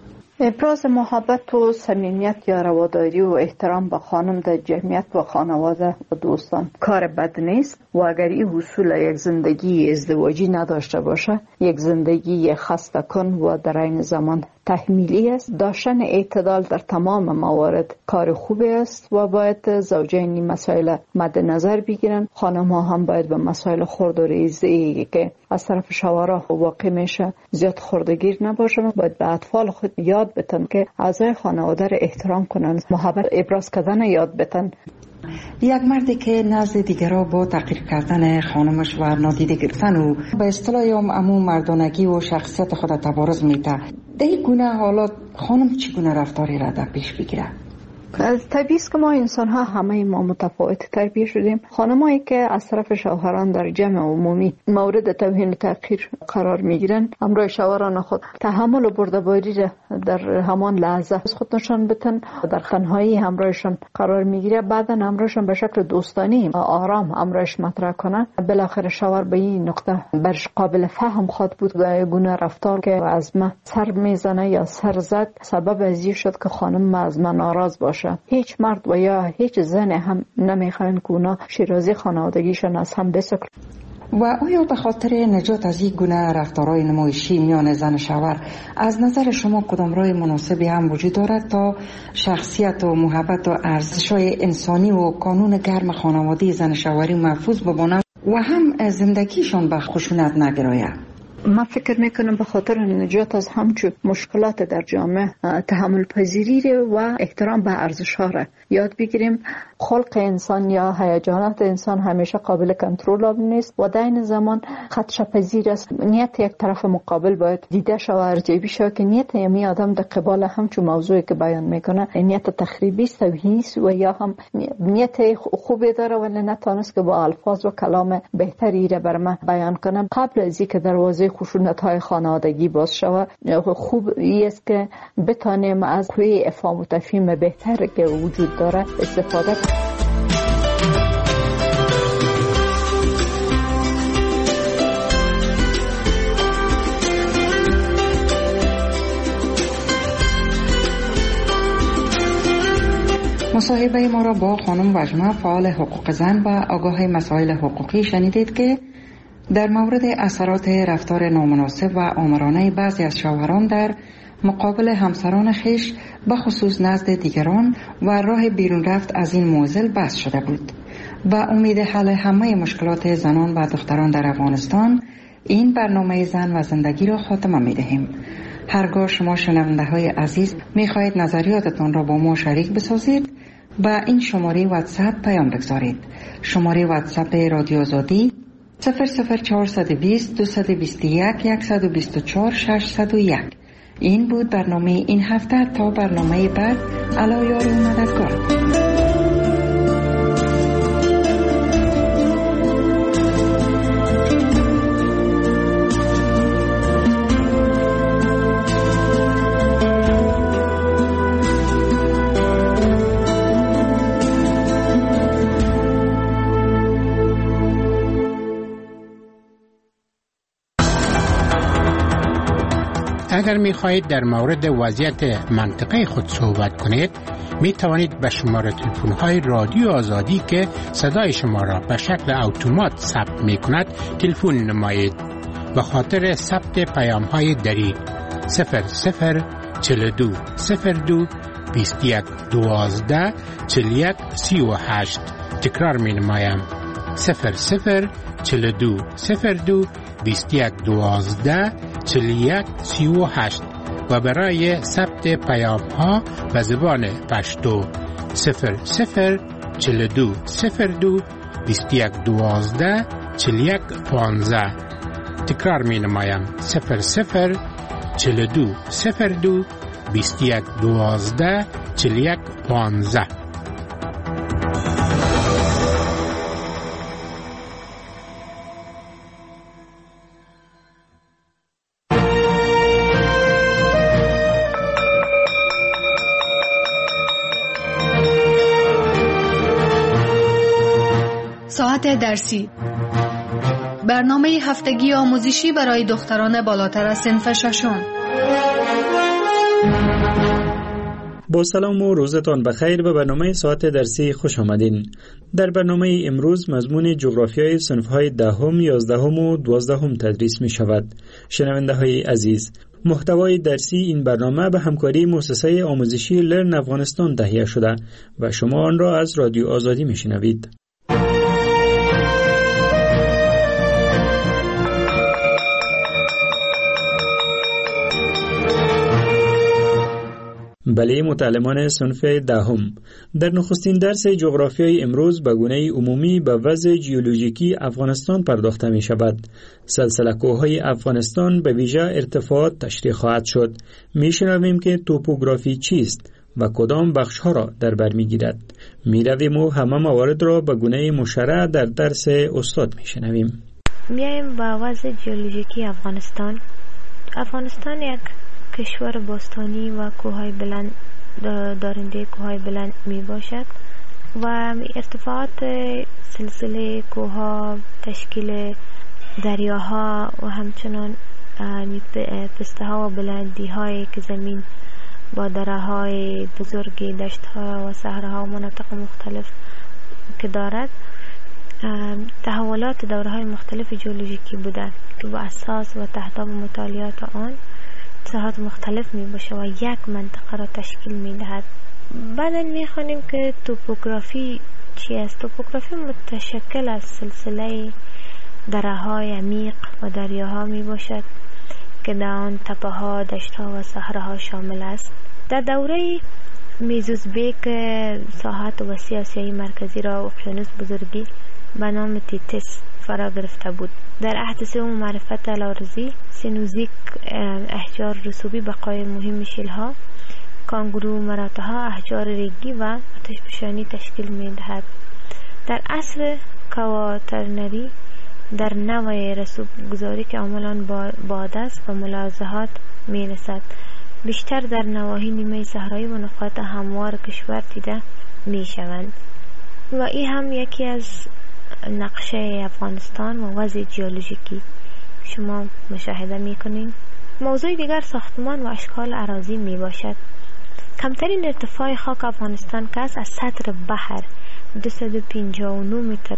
ابراز محبت و صمیمیت یا رواداری و احترام به خانم در جمعیت و خانواده و دوستان کار بد نیست و اگر این حصول یک زندگی ازدواجی نداشته باشه، یک زندگی خسته کن و در این زمان تحمیلی است. داشتن اعتدال در تمام موارد کار خوبی است و باید زوجین این مسائل مد نظر بگیرن. خانم ها هم باید به مسائل خرد و ریزی که از طرف شوهرها واقع میشه زیاد خردگیر نباشن. باید به اطفال خود یاد بتن که اعضای خانواده را احترام کنن، محبت ابراز کردن یاد بتن. یک مردی که نزد دیگرها با تحقیر کردن خانمش و نادیده گرفتن و به اصطلاح امو مردانگی و شخصیت خود تبارز میده، در این گونه حالات خانم چگونه رفتاری را در پیش بگیره؟ طبیعی است که ما انسان ها همه ما متفاوت تربیت شدیم. خانمایی که از طرف شوهران در جمع عمومی مورد توهین و تحقیر قرار میگیرن، همراه شوهران خود تحمل و بردباری را در همان لحظه از خود نشان بدن، در تنهایی همراهشان قرار میگیره، بعدا همراهشان به شکل دوستانی آرام همراهش مطرح کنن. بالاخره شوهر به این نقطه برش قابل فهم خود بود و گونه رفتار که از من سر میزنه یا سر زد سبب از این شد که خانم از من ناراض باشه. هیچ مرد و یا هیچ زن هم نمیخواین که اونا شیرازی خانوادگیشان از هم بسکل. و آیا به خاطر نجات از این گونه رفتارهای نمایشی میان زن و شوهر از نظر شما کدام راه مناسبی هم وجود دارد تا شخصیت و محبت و ارزش‌های انسانی و کانون گرم خانوادگی زن و شوهری محفوظ بماند و هم زندگیشان به خشونت نگراید؟ من فکر میکنم به خاطر نجات از همچون مشکلات در جامعه تحمل پذیری و احترام به ارزش ها را یاد بگیریم. خلق انسان یا هیجانات انسان همیشه قابل کنترل نیست و در این زمان خدشه پذیر است. نیت یک طرف مقابل باید دیده شود و ارزیابی شود که نیت یمی آدم در قبال همچون موضوعی که بیان میکنه نیت تخریبی است و یا هم نیت خوبی داره ولی نتونست که با الفاظ و کلام بهتری را بر من بیان کنم. قبل از اینکه دروازه خشونت های خانوادگی باز شود خوب است که بتانیم از قوه افهام و تفهیم بهتر که وجود داره استفاده کنیم. مصاحبه ما را با خانم وجمه فعال حقوق زن و آگاه مسائل حقوقی شنیدید که در مورد اثرات رفتار نامناسب و آمرانه بعضی از شوهران در مقابل همسران خیش به خصوص نزد دیگران و راه بیرون رفت از این معضل بحث شده بود. و امید حل همه مشکلات زنان و دختران در افغانستان این برنامه زن و زندگی را خاتمه می دهیم. هرگاه شما شنونده های عزیز می خواهید نظریاتتان را با ما شریک بسازید با این شماره واتساپ پیام بگذارید. شماره واتساپ رادیو آزادی صفر صفر چهارصد و بیست دویست و بیست و یک صد و بیست و چهار ششصد و یک. این بود برنامه این هفته. تا برنامه بعد علا یار و مددگار. اگر می خواهید در مورد وضعیت منطقه خود صحبت کنید می توانید به شماره تلفن های رادیو آزادی که صدای شما را به شکل اتومات ثبت می کند تلفن نمایید. به خاطر ثبت پیام های دریغ صفر صفر چهل و دو صفر دو بیست و یک دوازده چهل و یک سی و هشت. تکرار می نمایم صفر صفر چهل و دو صفر دو بیست و یک دوازده چهل و یک سی و هشت و برای ثبت پیام ها به زبان پشتو صفر صفر چهل و دو صفر دو بیست و یک دوازده چهل و یک پانزده. تکرار می نمایم صفر صفر چهل و دو صفر دو بیست و یک دوازده چهل و یک پانزده. ساعت درسی، برنامه هفتگی آموزشی برای دختران بالاتر از صنف ششم. با سلام و روزتان بخیر. به برنامه ساعت درسی خوش آمدین. در برنامه امروز مضمون جغرافیای صنف‌های دهم، یازدهم و دوازدهم تدریس می شود. شنونده های عزیز، محتوای درسی این برنامه به همکاری مؤسسه آموزشی لرن افغانستان تهیه شده و شما آن را از رادیو آزادی می شنوید. بله متعلمان صنف دهم، در نخستین درس جغرافیای امروز به گونه عمومی به وضع ژئولوژیکی افغانستان پرداخته می شود. سلسله کوههای افغانستان به ویژه ارتفاعات تشریح خواهد شد. می شنویم که توپوگرافی چیست و کدام بخش ها را در بر می گیرد. می رویم و همه موارد را به گونه مشرع در درس استاد می شنویم. میایم با وضع ژئولوژیکی افغانستان. افغانستان یک کشور باستانی و کوههای بلند دارنده کوههای بلند می باشد و ارتفاعات سلسله کوهها، تشکیل دریاها و همچنان پسته ها و بلندی هایی که زمین با دره های بزرگ، دشت ها و صحراها و مناطق مختلف که دارد تحولات دوره‌های مختلف ژئولوژیکی بودند که با اساس و تحت مطالعات آن ساحات مختلف می باشه و یک منطقه را تشکیل می دهد. بعدا می خوانیم که توپوگرافی چی است؟ توپوگرافی متشکل از سلسله دره‌های عمیق و دریاها می باشد که در آن تپه‌ها، دشت‌ها و صحراها شامل است. در دوره میزوزبیک ساحات وسیع آسیای مرکزی را اقیانوس بزرگی به نام تیتس فرا گرفته بود. در عهد سوم معرفت الارضی سینوزیک احجار رسوبی بقای مهم شیل‌ها، کانگورو مراتها، احجار ریگی و آتشفشانی تشکیل می دهد. در عصر کواترنری در نوع رسوب گذاری که عملاً باد است و ملاحظات می رسد، بیشتر در نواحی نیمه صحرایی و نقاط هموار کشور دیده می شوند و این هم یکی از نقشه افغانستان و وضع ژئولوژیکی شما مشاهده می کنید. موضوع دیگر ساختمان و اشکال اراضی می باشد. کمترین ارتفاع خاک افغانستان که از سطح بحر دویست و پنجاه و نه متر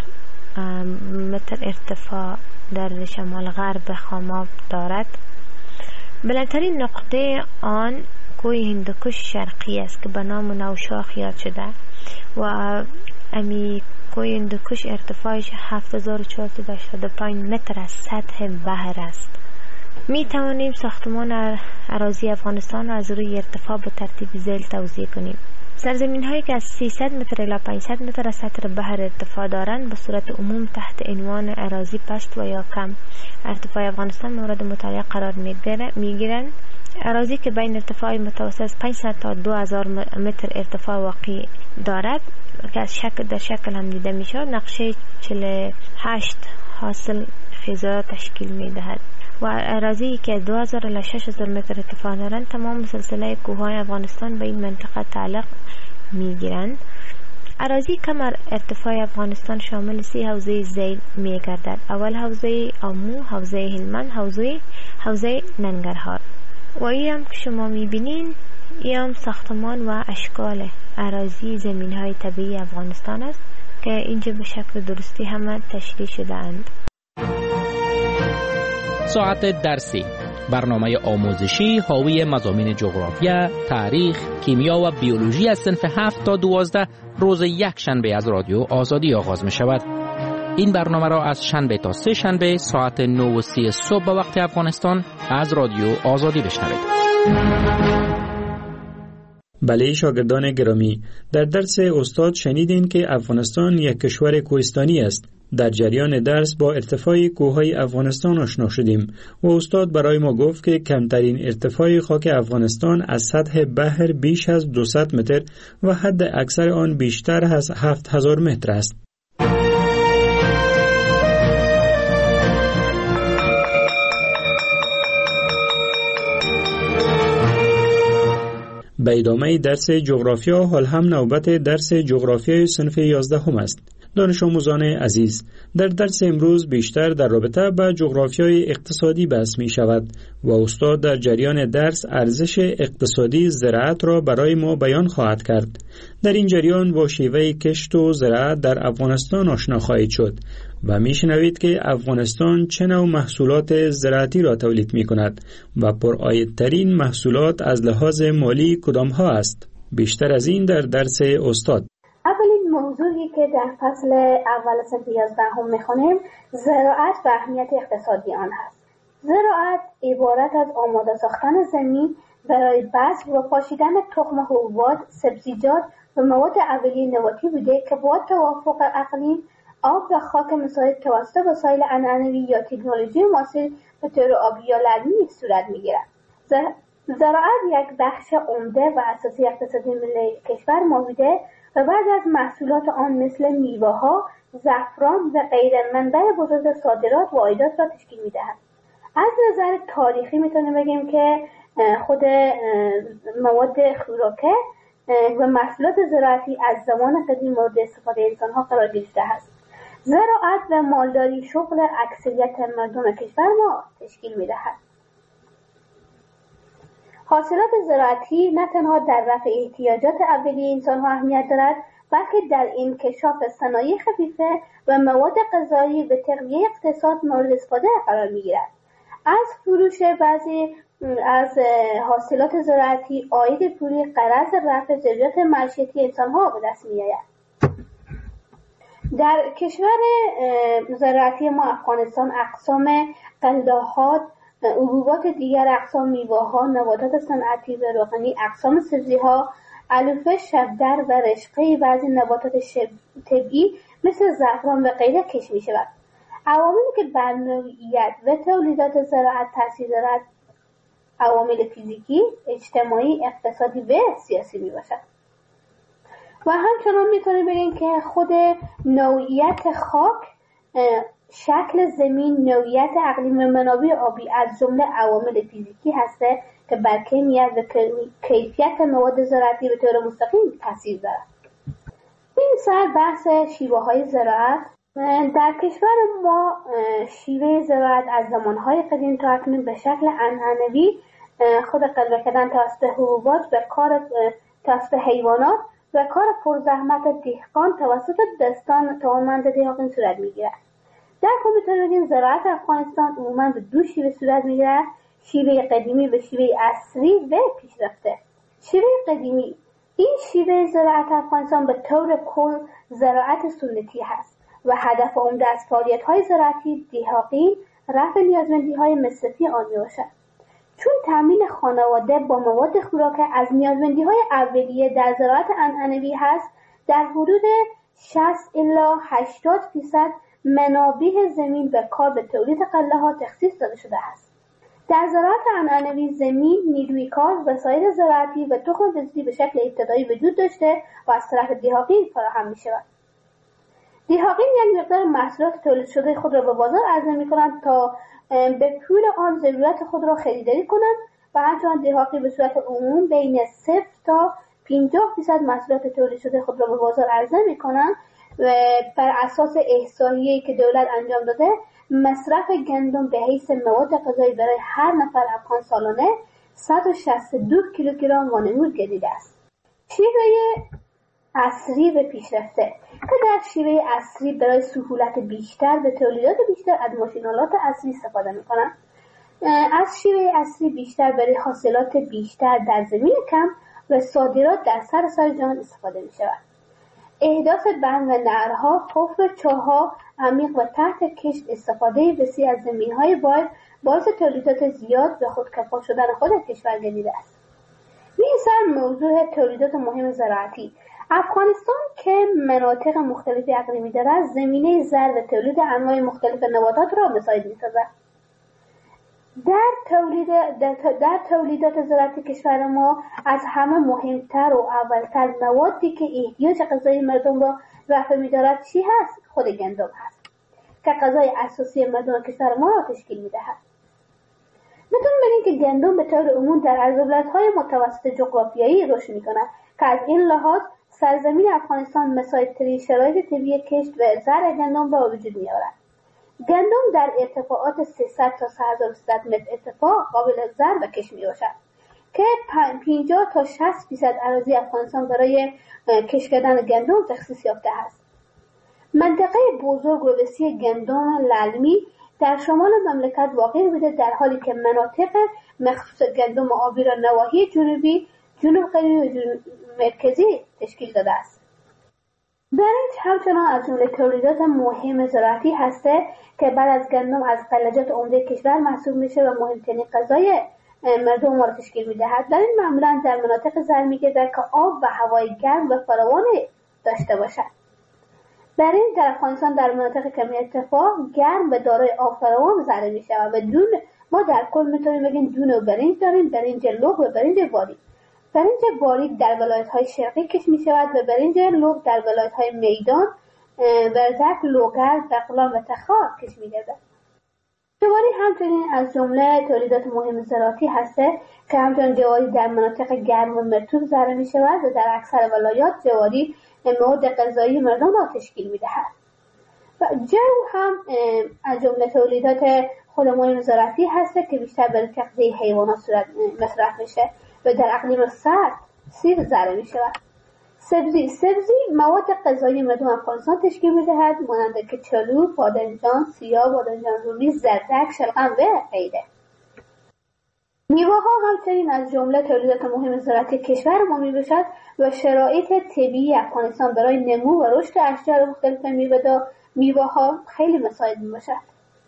متر ارتفاع در شمال غرب خاماب دارد. بلندترین نقطه آن کوه هندوکش شرقی است که به نام نوشاخ یاد شده و امی کوه هندوکش ارتفاعش هفت هزار و چهارصد و هشتاد و پنج متر از سطح بحر است. می توانیم ساختمان اراضی افغانستان را از روی ارتفاع به ترتیب ذیل توضیح کنیم. سرزمین هایی که از سیصد متر الی پانصد متر از سطح بحر ارتفاع دارند به صورت عموم تحت عنوان اراضی پست و یا کم ارتفاع افغانستان مورد مطالعه قرار می گیرند. اراضی که بین ارتفاع متوسط از پانصد تا دو هزار متر ارتفاع واقع دارد که از شکل در شکل هم دیده می شود، نقشه چهل و هشت حاصل خیزا تشکیل می دهد و اراضی که دو هزار الی شش هزار متر ارتفاع دارند تمام سلسله کوههای افغانستان به این منطقه تعلق می گیرند. اراضی کم ارتفاع افغانستان شامل سی حوزه ذیل می گردد. اول حوزه آمو، حوزه هلمند، حوزه حوزه ننگرهار. و این هم که شما می بینین این هم ساختمان و اشکال اراضی زمین های طبیعی افغانستان است که اینجا به شکل درستی همه تشریح شده اند. ساعت درسی، برنامه آموزشی حاوی مضامین جغرافیا، تاریخ، کیمیا و بیولوژی از صنف هفت تا دوازده روز یک شنبه از رادیو آزادی آغاز می شود. این برنامه را از شنبه تا سه شنبه ساعت نه و سی صبح به وقت افغانستان از رادیو آزادی بشنوید. بله شاگردان گرامی، در درس استاد شنیدین که افغانستان یک کشور کوهستانی است. در جریان درس با ارتفاع کوههای افغانستان آشنا شدیم و استاد برای ما گفت که کمترین ارتفاع خاک افغانستان از سطح بحر بیش از دویست متر و حد اکثر آن بیشتر از هفت هزار متر است. به ادامه درس جغرافیا حال هم نوبت درس جغرافیای صنف یازده هم است. دانش آموزان عزیز، در درس امروز بیشتر در رابطه با جغرافیای اقتصادی بحث می شود و استاد در جریان درس ارزش اقتصادی زراعت را برای ما بیان خواهد کرد. در این جریان با شیوه کشت و زراعت در افغانستان آشنا خواهید شد و می شنوید که افغانستان چه نوع محصولات زراعتی را تولید می کند و پرعایدترین محصولات از لحاظ مالی کدام ها است. بیشتر از این در درس استاد. اولین موضوعی که در فصل اول صنف یازدهم میخونیم زراعت و اهمیت اقتصادی آن هست. زراعت عبارت از آماده ساختن زمین برای بذر و پاشیدن تخم حبوبات، سبزیجات و مواد اولیه نباتی بوده که با توافق اقلیم، آب و خاک مساعد توسط وسایل عنعنوی یا تکنولوژی معاصر به طور آبی یا لرمی صورت میگیرد. زراعت یک بخش عمده و اساسی اقتصادی ملی کشور ما بوده و بعد از محصولات آن مثل میوه‌ها، زعفران و غیره منبع بزرگ صادرات و عایدات را تشکیل می‌دهد. از نظر تاریخی میتونیم بگیم که خود مواد خوراکه و محصولات زراعتی از زمان قدیم مورد استفاده انسان‌ها قرار گرفته است. زراعت و مالداری شغل اکثریت مردم کشور ما تشکیل می‌دهد. حاصلات زراعتی نه تنها در رفع احتیاجات اولیه انسان‌ها اهمیت دارد، بلکه در انکشاف صنایع خفیفه و مواد غذایی و تقویه اقتصاد مورد استفاده قرار میگیرد. از فروش بعضی از حاصلات زراعتی عاید پولی غرض رفع ضرورت معیشتی انسان‌ها به دست می‌آید. در کشور زراعتی ما افغانستان اقسام غله‌ها، حبوبات دیگر، اقسام میوه‌ها، نباتات صنعتی و روغنی، اقسام سبزی‌ها، علوفه، شبدر و رشقه بعضی نباتات طبیعی مثل زعفران و غیره کشت می‌شود. عواملی که بر نوعیت و تولیدات زراعت تاثیر دارد عوامل فیزیکی، اجتماعی، اقتصادی و سیاسی میباشد. و همچنان میتونیم بگیم که خود نوعیت خاک، شکل زمین، نوعیت اقلیم و منابع آبی از جمله عوامل فیزیکی هسته که بر کیفیت و کیفیت مواد زراعتی به طور مستقیم تاثیر دارد. این سر بحث شیوه های زراعت. در کشور ما شیوه زراعت از زمانهای قدیم تا اکنون به شکل عنعنوی خود قلبه کردن توسط حبوبات و کار توسط حیوانات و کار پرزحمت دهقان توسط دستان توانمند دهقان صورت میگیرد. در کل میتونیم بگیم زراعت افغانستان عموما به دو شیوه صورت میگیرد: شیوه قدیمی و شیوه عصری و پیشرفته. شیوه قدیمی، این شیوه زراعت افغانستان به طور کل زراعت سنتی هست و هدف عمده از فعالیت‌های زراعتی دهاقی رفع نیازمندی‌های مصرفی آن میباشد، چون تامین خانواده با مواد خوراک از نیازمندی‌های اولیه در زراعت عنعنوی هست. در حدود شصت الی هشتاد درصد منابع زمین و کار به تولید غله‌ها تخصیص داده شده است. در زراعت عنعنوی زمین، نیروی کار، وسایل زراعتی و تخم بذری به شکل ابتدایی وجود داشته و از طرف دهاقی فراهم می‌شود. دهاقین یک مقدار محصولات تولید شده خود را به بازار عرضه می‌کنند تا به پول آن ضرورت خود را خریداری کنند و همچنان دهاقی به صورت عموم بین صفر تا پنجاه درصد محصولات تولید شده خود را به بازار عرضه می‌کنند و بر اساس احصایه‌ای که دولت انجام داده مصرف گندم به حیث مواد غذایی برای هر نفر افغان سالانه صد و شصت و دو کیلوگرم وانمود گردیده است. شیوه عصری و پیشرفته که در شیوه عصری برای سهولت بیشتر به تولیدات بیشتر از ماشین‌آلات عصری استفاده می‌کنند. از شیوه عصری بیشتر برای حاصلات بیشتر در زمین کم و صادرات در سراسر جهان استفاده می‌شود. احداث بند و نهرها، حفر چاه‌ها عمیق و تحت کشت، استفاده وسیع از زمین‌های باید باعث تولیدات زیاد و خودکفا شدن خود کشور گردیده است. می‌سر موضوع تولیدات مهم زراعتی. افغانستان که مناطق مختلفی اقلیمی دارد، زمینه زرع و تولید انواع مختلف نباتات را مساعد می‌سازد. در تولید در, در تولیدات زراعتی کشور ما از همه مهمتر و اولتر موادی که احتیاج غذایی مردم را رفع می‌دارد چی هست؟ خود گندم هست که غذای اساسی مردم کشور ما را تشکیل می‌دهد. می‌تونیم بگیم که گندم به طور عموم در عرض‌البلدهای متوسط جغرافیایی رشد می‌کند که از این لحاظ سرزمین افغانستان مساعدترین شرایط طبیعی کشت و زرع گندم را وجود می‌آورد. گندم در ارتفاعات سیصد تا سه هزار و سیصد متر ارتفاع قابل زرع و کشت می‌باشد که پنجاه تا شصت درصد اراضی افغانستان برای کشت کردن گندم تخصیص یافته است. منطقه بزرگ و وسیع گندم للمی در شمال مملکت واقع بوده، در حالی که مناطق مخصوص گندم آبی را نواحی جنوبی، جنوب غربی و جنوب مرکزی تشکیل داده است. برنج همچنان از جمله تولیدات مهم زراعتی هسته که بعد از گندم از غلجات عمده کشور محسوب میشه و مهمترین غذای مردم را تشکیل میدهد. در این معمولا در مناطق زرع میگردد که آب و هوای گرم و فراوان داشته باشد. برنج در افغانستان در مناطق کمی ارتفاع گرم و دارای آب فراوان زرع میشود و دون ما در کل میتونیم بگیم دونه و برنج داریم: برنج لوگ و برنج باری. برنج باریک در ولایت‌های شرقی کشت می‌شود و برنج لوگ در ولایت‌های میدان، ورزک، لوگر، بغلان و تخار کشت می‌گردد. جواری همچنین از جمله تولیدات مهم زراعتی هسته که همچنین جواری در مناطق گرم و مرطوب زرع می‌شود و در اکثر ولایات جواری مواد غذایی مردم را تشکیل می‌دهد. و جو هم از جمله تولیدات خود مهم زراعتی هسته که بیشتر برای تغذیه حیوانات صورت مصرف میشه و در اقلیم سرد سیر زرع می شود. سبزی سبزی مواد غذایی مردم افغانستان تشکیل می‌دهد، مانند کچالو، بادمجان سیاه، بادمجان رومی، زردک، شلغم و غیره. میوه‌ها همچنین از جمله تولیدات مهم زراعتی کشور ما میباشد و شرایط طبیعی افغانستان برای نمو و رشد اشجار مختلف میوه میوه‌ها خیلی مساعد میباشد.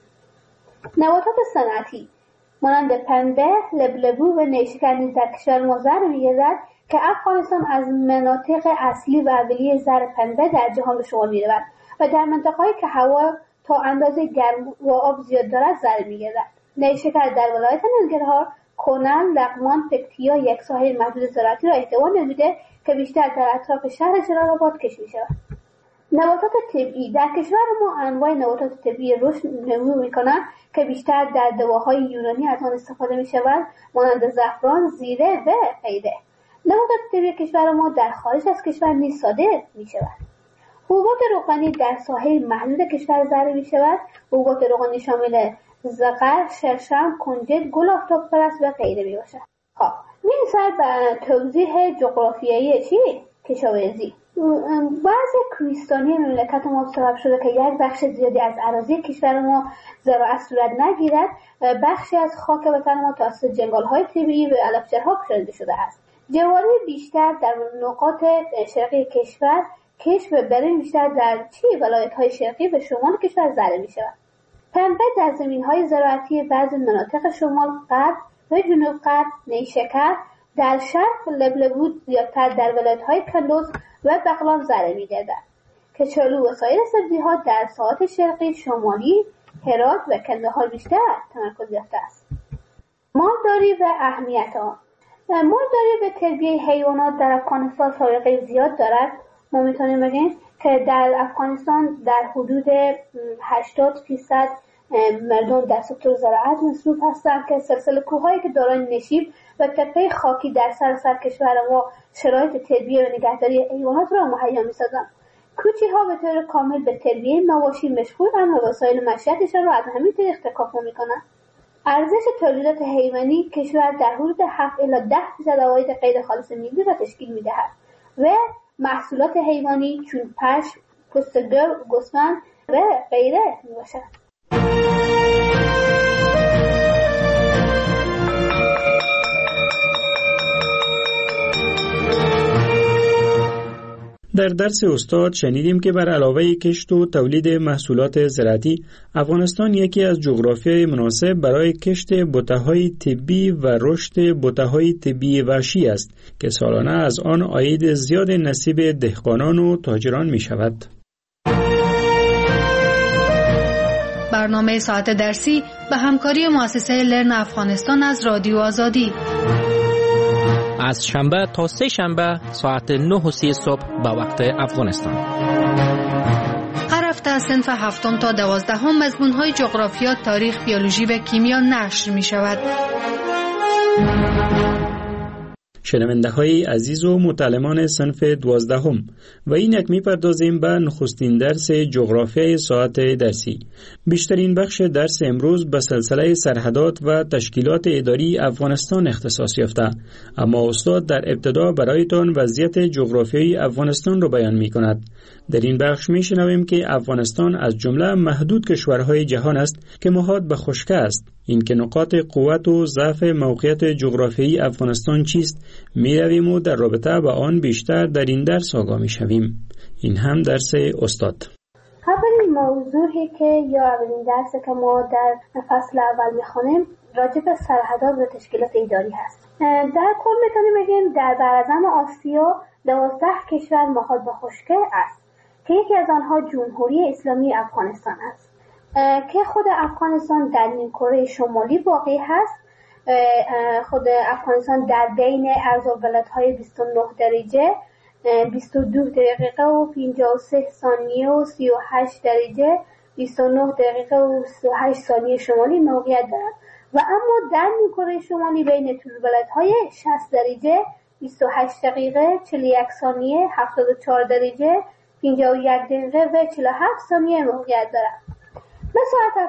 نباتات صنعتی مانند پنبه، لبلبو و نیشکر نیز در کشور ما زرع می‌گردد که افغانستان از مناطق اصلی و اولیه زرع پنبه در جهان به شمار می‌رود و در مناطق‌هایی که هوا تا اندازه گرم و آب زیاد دارد زرع می‌گردد. نیشکر در ولایت ننگرهار، کنن، لغمان، پکتیا یک ساحه محدود زراعتی را احتوا نموده که بیشتر در اطراف شهر جلال آباد کشت می‌شود. نباتات طبیعی در کشور ما انواع نباتات طبیعی رشد نمو می‌کنند که بیشتر در دواهای یونانی از آن استفاده می‌شود، مانند زعفران، زیره و غیره. نباتات طبیعی کشور ما در خارج از کشور نیز صادر می‌شود. حبوبات روغنی در ساحه محدود کشور زرع می‌شود. حبوبات روغنی شامل زغر، شرشم، کنجد، گل آفتاب پرست و غیره میباشد. خب می‌رسد به توضیح جغرافیایی چی؟ کشاورزی. بعضی کوهستانی مملکت ما سبب شده که یک بخش زیادی از اراضی کشور ما زراعت صورت نگیرد و بخشی از خاک وطن ما توسط جنگل‌های طبیعی و علفجرها پوشانده شده است. جواری بیشتر در نقاط شرقی کشور، کشت و برنج بیشتر در چی ولایت‌های شرقی و شمال کشور زرع می‌شود. پنبه در زمین‌های زراعتی بعضی مناطق شمال غرب و جنوب غرب، نیشکر در شرق لبلبو زیادتر در ولایت‌های کندوز و بغلان زرع می‌گردد. کچالو و سایر سبزی‌ها در ساحات شرقی، شمالی، هرات و کندهار بیشتر تمرکز یافته است. مالداری و اهمیت آن. مالداری و تربیت حیوانات در افغانستان سابقه زیاد دارد. ما می‌تونیم بگیم که در افغانستان در حدود هشتاد درصد مردم در سکتور زراعت مصروف هستند که سلسله کوه‌هایی که دارای نشیب و تپه خاکی در سراسر کشور ما شرایط تربیت و نگهداری حیوانات را مهیا می‌سازند. کوچی‌ها به طور کامل به تربیت مواشی مشغول اما وسایل معیشتشان را از همین طریق تکامل می‌کنند. ارزش تولیدات حیوانی کشور در حدود هفت الی ده درصد عواید غیر خالص ملی را تشکیل می‌دهد و محصولات حیوانی چون پشم، پوست گرگ، گوسفند و غیره میباشد. در درس استاد شنیدیم که بر علاوه کشت و تولید محصولات زراعتی، افغانستان یکی از جغرافیای مناسب برای کشت بوته‌های طبی و رشد بوته‌های طبی وحشی است که سالانه از آن عاید زیاد نصیب دهقانان و تاجران می شود. برنامه ساعت درسی به همکاری مؤسسه لرن افغانستان از رادیو آزادی. از شنبه تا سه شنبه ساعت نه و سی صبح به وقت افغانستان. هر هفته از صنف هفتم تا دوازدهم مضمون‌های جغرافیا، تاریخ، بیولوژی و کیمیا نشر می شود. شنونده های عزیز و متعلمان صنف دوازدهم و این یک می پردازیم به نخستین درس جغرافیای ساعت درسی. بیشترین بخش درس امروز به سلسله سرحدات و تشکیلات اداری افغانستان اختصاص یافته، اما استاد در ابتدا برایتان وضعیت جغرافیایی افغانستان را بیان می کند. در این بخش می شنویم که افغانستان از جمله محدود کشورهای جهان است که محاط به خشکی است. این که نقاط قوت و ضعف موقعیت جغرافیایی افغانستان چیست می رویم و در رابطه با آن بیشتر در این درس آگاه می شویم. این هم درس استاد. اولین موضوعی که یا اولین درسی که ما در فصل اول می خوانیم راجع به سرحدات و تشکیلات اداری هست. در کل میتونیم بگیم در براعظم آسیا دوازده کشور محاط به خشکی است که یکی از آنها جمهوری اسلامی افغانستان است که خود افغانستان در نیمکره شمالی واقع هست. خود افغانستان در بین عرض البلدهای بیست و نه درجه، بیست و دو دقیقه و پنجاه و سه ثانیه و سی و هشت درجه، بیست و نه دقیقه و سی و هشت ثانیه شمالی موقعیت دارد و اما در نیمکره شمالی بین طول‌البلدهای شصت درجه، بیست و هشت دقیقه، چهل و یک ثانیه، هفتاد و چهار درجه، پنجاه و یک دقیقه و چهل و هفت ثانیه موقعیت دارد. مساحت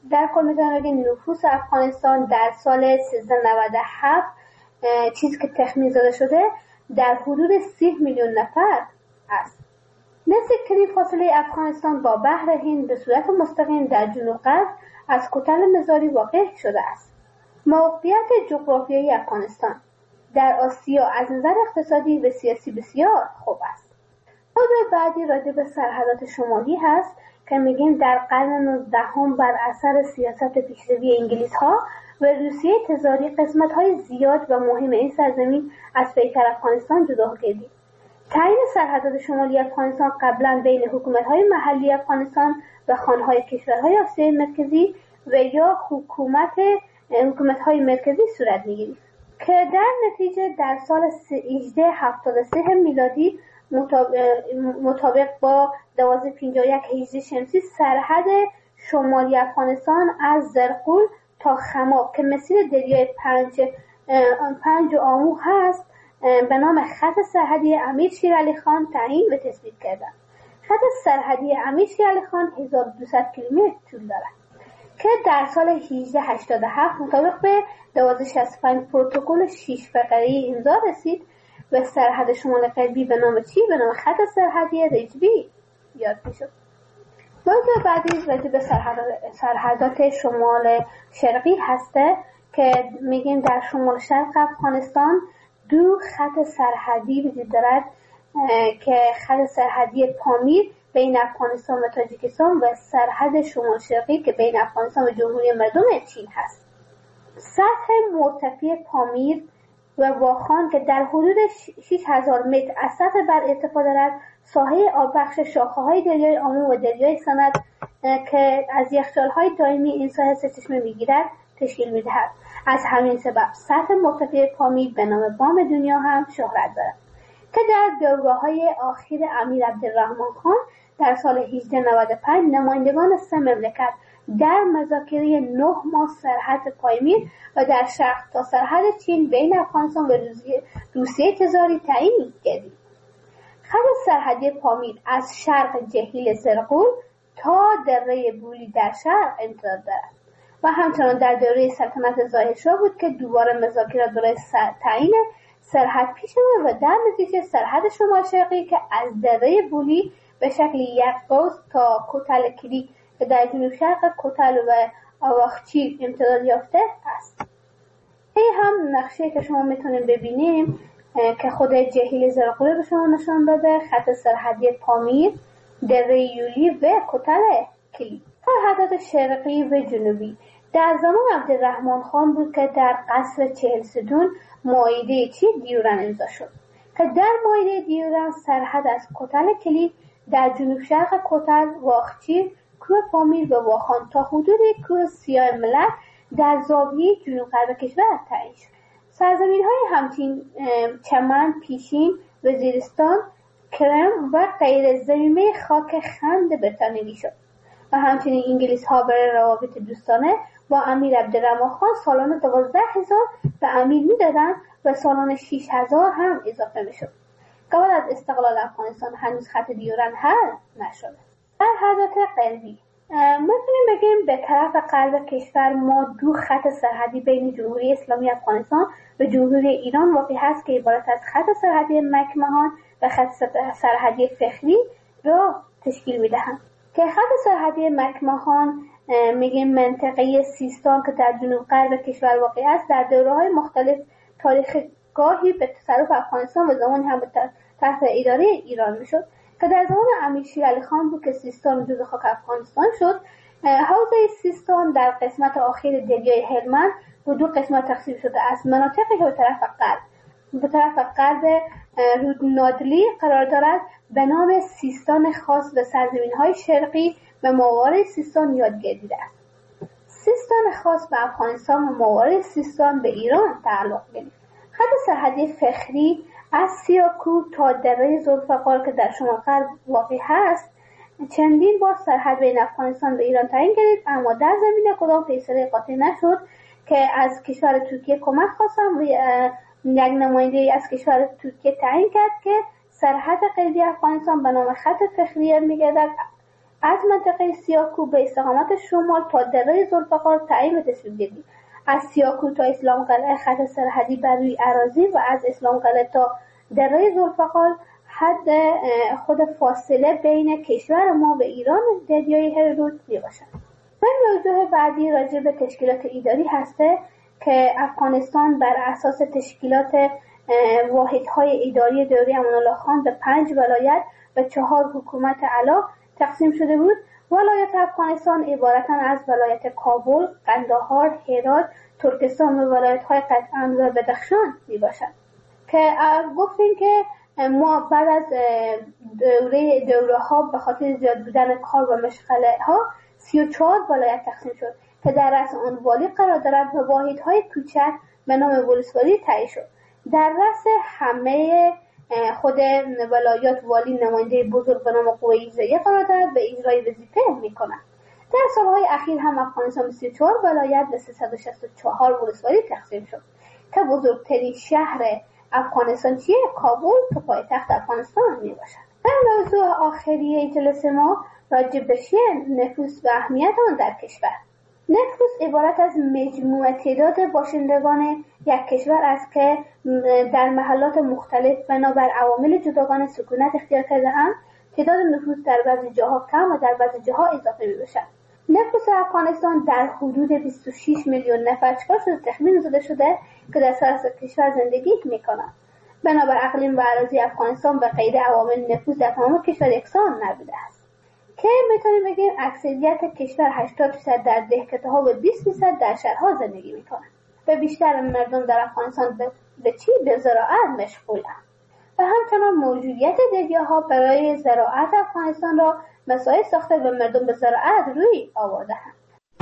در کل میتونم بگم نفوس افغانستان در سال سیزده نود و هفت چیزی که تخمین زده شده در حدود سی میلیون نفر است. نصف کلی فاصله افغانستان با بحر هند به صورت مستقیم در جنوب غرب از کتل مزاری واقع شده است. موقعیت جغرافیایی افغانستان در آسیا از نظر اقتصادی و سیاسی بسیار خوب است. موضوع بعدی راجع به سرحدات شمالی هست که میگیم در قرن نوزدهم بر اثر سیاست پیشروی انگلیس ها و روسیه تزاری قسمت های زیاد و مهم این سرزمین از پیکر افغانستان جدا گردید. تعیین سرحدات شمالی افغانستان قبلا بین حکومت های محلی افغانستان و خانهای کشورهای آسیای مرکزی و یا حکومت حکومت های مرکزی صورت میگیرد که در نتیجه در سال هزار و هفتاد و سه میلادی مطابق با دوازده پنجاه و یک هجری شمسی سرحد شمالی افغانستان از زرقول تا خماب که مسیر دریای پنج پنج آمو هست به نام خط سرحدی امیر شیر علی خان تعیین و تثبیت کردند. خط سرحدی امیر شیر علی خان هزار و دویست کیلومتر طول دارد که در سال هزار و هشتاد و هفت مطابق به دوازده شصت و پنج پروتکل شش فقره‌ای امضا رسید و سرحد شمال غربی به نام چی؟ به نام خط سرحدی رجبی یاد میشد. موضوع بعدی راجع به سرحدات شمال شرقی هسته که میگیم در شمال شرق افغانستان دو خط سرحدی وجود دارد که خط سرحدی پامیر بین افغانستان و تاجیکستان و سرحد شمال شرقی که بین افغانستان و جمهوری مردم چین هست. سطح مرتفع پامیر و واخان که در حدود شش هزار متر از سطح بر ارتفاع دارد، ساحه آببخش شاخه‌های دریای آمو و دریای سند که از یخچال‌های دائمی این ساحه سرچشمه می‌گیرد تشکیل می‌دهد. از همین سبب سطح مرتفع پامیر به نام بام دنیا هم شهرت دارد که در دوره‌های اخیر امیر عبدالرحمن خان در سال هزار و نهصد و نود و پنج نمایندگان سه مملکت در مذاکره نه ماه سرحد پامیر و در شرق تا سرحد چین بین افغانستان و روسیه تزاری تعیین گردید. خط سرحدی پامیر از شرق جهیل زرقول تا دره بولی در شرق امتداد دارد و همچنان در دوره سلطنت ظاهرشاه بود که دوباره مذاکرات برای تعیین سرحد پیش آمد و در نتیجه سرحد شمال شرقی که از دره بولی به شکل یک قوس تا کتل کلی که در جنوب شرق کتل و آواخچی امتداد یافته است. این هم نقشه که شما میتونید ببینیم که خود جهیل زرقول به شما نشان داده، خط سرحدی پامیر، دره یولی و کتل کلی. سرحدات شرقی و جنوبی در زمان عبدالرحمن خان بود که در قصر چهل ستون معاهده چی دیورن امضا شد که در معاهده دیورن سرحد از کتل کلی در جنوب شرق کتل، واخچی، کوه پامیر و واخان تا حدود کوه سیاه ملک در زاویه جنوب غرب کشور تعیین شد. سرزمین های همچین چمن، پیشین، وزیرستان، کرم و غیر زمینه خاک خند بریتانیایی شد و همچنین انگلیس ها برای روابط دوستانه با امیر عبدالرحمن خان سالانه دوازده هزار به امیر میدادند و سالانه شش هزار هم اضافه میشد. قبل از استقلال افغانستان هنوز خط دیورن حل نشده. سرحدات غربی میتونیم بگیم به طرف غرب کشور ما دو خط سرحدی بین جمهوری اسلامی افغانستان و جمهوری ایران واقع هست که عبارت از خط سرحدی مکمهان و خط سرحدی فخری را تشکیل میدهند که خط سرحدی مکمهان میگیم منطقه سیستان که در جنوب غرب کشور واقع است در دوره‌های مختلف تاریخ گاهی به تصرف افغانستان و زمانی هم به تحت اداره ایران میشد که در زمان امیر شیر علی خان بود که سیستان جزو خاک افغانستان شد. حوزه سیستان در قسمت آخر دریای هلمند به دو قسمت تقسیم شده است. مناطقی که به طرف غرب به طرف غرب رودنادلی قرار دارد به نام سیستان خاص و سرزمین‌های شرقی به ماورای سیستان یاد گرفته است. سیستان خاص به افغانستان و ماورای سیستان به ایران تعلق گرفت. خط سرحدی فخری از سیاکو تا دره ذوالفقار که در شمال غرب واقع هست چندین بار سرحد بین افغانستان و ایران تعیین گردید، اما در زمینه کدام فیصله قاطع نشد که از کشور ترکیه کمک خواستم و یک نماینده از کشور ترکیه تعیین کرد که سرحد غربی افغانستان به نام خط فخری میگردد از منطقه سیاکو به استقامت شمال تا دره ذوالفقار تعیین تصمیم گیری، از سیاکو تا اسلام قلعه خط سرحدی بر روی اراضی و از اسلام قلعه تا دره ذوالفقار حد خود فاصله بین کشور ما و ایران دریای هرود می باشد. و موضوع بعدی راجع به تشکیلات اداری هسته که افغانستان بر اساس تشکیلات واحدهای اداری دوره امان الله خان به پنج ولایت و چهار حکومت اعلی تقسیم شده بود. ولایت افغانستان عبارتن از ولایت کابل، قندهار، هرات، ترکستان و ولایت‌های قطعان و بدخشان می باشد که گفتیم که ما بعد از دوره دوره ها به خاطر زیاد بودن کار و مشغله ها سی و چهار ولایت تقسیم شد که در رأس آن والی قرار دارد و واحدهای کوچک به نام ولسوالی تعیین شد. در رأس همه خود ولایات والی نماینده بزرگ به نام قوه اجرایی قرار دارد و اجرای وظیفه می‌کند. در سالهای اخیر هم افغانستان به سی و چهار ولایت و سیصد و شصت و چهار ولسوالی تقسیم شد که بزرگترین شهر افغانستان چیه؟ کابل که پایتخت افغانستان می باشد. در موضوع آخری جلسه ما راجع به نفوس و اهمیت آن در کشور. نفوس عبارت از مجموع تعداد باشندگان یک کشور است که در محلات مختلف بنابر عوامل جداگانه سکونت اختیار کرده هم تعداد نفوس در بعضی جاها کم و در بعضی جاها اضافه می باشد. نفوس افغانستان در حدود بیست و شش میلیون نفر چکار شده تخمین زده شده که در سراسر کشور زندگی می کنند. بنابر اقلیم و اراضی افغانستان به غیر عوامل نفوس در تمام کشور یکسان نبوده است که میتونیم بگیم اکثریت کشور هشتاد درصد در دهکده‌ها و بیست درصد در شهرها زندگی میکنند و بیشتر مردم در افغانستان به, به چی؟ به زراعت مشغولند و همچنان موجودیت دریاها برای زراعت افغانستان را مساعد ساخته و مردم به زراعت روی آورده‌اند.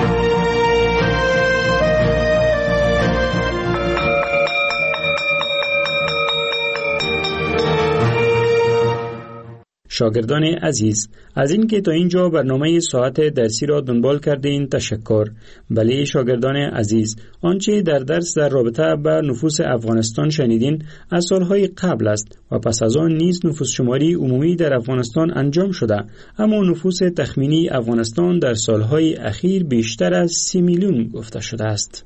شاگردان عزیز، از اینکه تا اینجا برنامه ساعت درسی را دنبال کردین تشکر. بله شاگردان عزیز، آنچه در درس در رابطه با نفوس افغانستان شنیدین از سالهای قبل است و پس از آن نیز نفوس شماری عمومی در افغانستان انجام شده، اما نفوس تخمینی افغانستان در سالهای اخیر بیشتر از سی میلیون گفته شده است.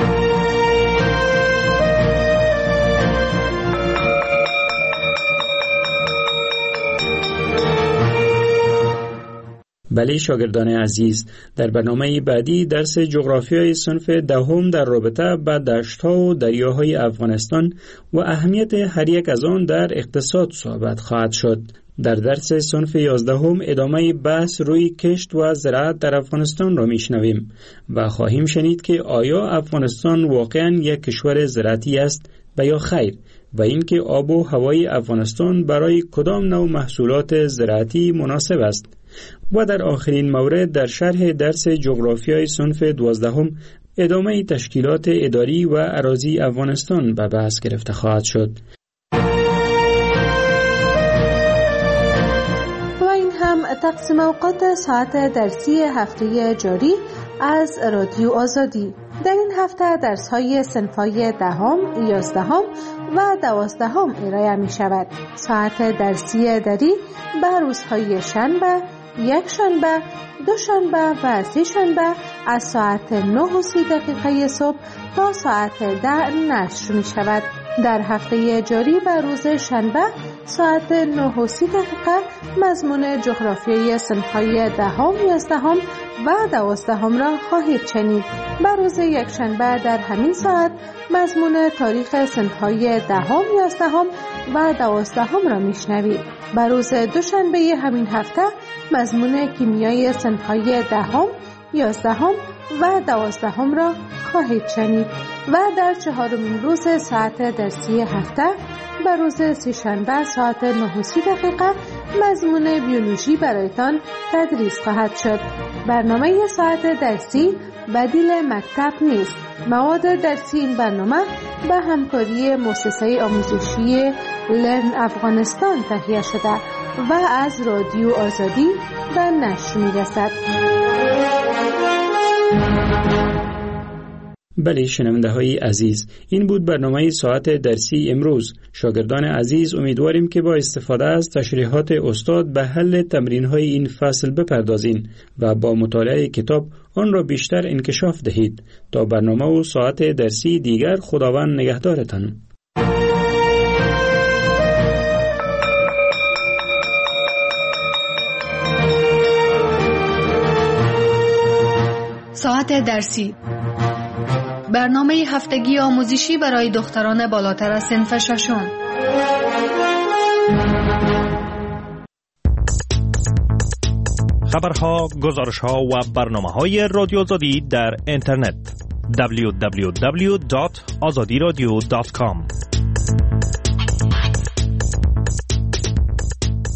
بله شاگردان عزیز، در برنامه بعدی درس جغرافیای صنف دهم در رابطه با دشت‌ها و دریاهای افغانستان و اهمیت هر یک از آن در اقتصاد صحبت خواهد شد. در درس صنف یازدهم ادامه بحث روی کشت و زراعت در افغانستان را میشنویم و خواهیم شنید که آیا افغانستان واقعاً یک کشور زراعتی است و یا خیر، و اینکه آب و هوای افغانستان برای کدام نوع محصولات زراعتی مناسب است. و در آخرین مورد در شرح درس جغرافیای صنف دوازدهم ادامه تشکیلات اداری و اراضی افغانستان به بحث گرفته خواهد شد. و این هم تقسیم اوقات ساعت درسی هفته جاری از رادیو آزادی. در این هفته درس‌های صنف‌های دهم، یازدهم و دوازدهم ارائه می شود. ساعت درسی دری به روزهای شنبه، یک شنبه، دو شنبه و سه شنبه از ساعت نه و سی دقیقه صبح تا ساعت ده نشر می شود. در هفته جاری بر روز شنبه ساعت نه و سی دقیقه مضمون جغرافیای صنف‌های دهم، یازدهم و دوازدهم را خواهید شنید. بر روز یک شنبه در همین ساعت مضمون تاریخ صنف‌های دهم، یازدهم و دوازدهم را میشنوید. بر روز دوشنبه همین هفته مضمون کیمیای صنف‌های دهم، یازدهم و دوازدهم را خواهید شنید و در چهارمین روز ساعت درسی هفته بر روز سه‌شنبه ساعت نه و سی دقیقه مضمون بیولوژی برایتان تدریس خواهد شد. برنامه ساعت درسی بدیل مکتب نیست. مواد درسی این برنامه به همکاری مؤسسه آموزشی لرن افغانستان تهیه شده و از رادیو آزادی به نشر می‌رسد. بله شنونده های عزیز، این بود برنامه ساعت درسی امروز. شاگردان عزیز امیدواریم که با استفاده از تشریحات استاد به حل تمرین های این فصل بپردازین و با مطالعه کتاب آن را بیشتر انکشاف دهید. تا برنامه و ساعت درسی دیگر، خداوند نگهدارتان. ساعت درسی، برنامه هفتگی آموزشی برای دختران بالاتر از صنف ششم. خبرها، گزارشها و برنامه‌های رادیو آزادی در اینترنت دبلیو دبلیو دبلیو دات آزادی رادیو دات کام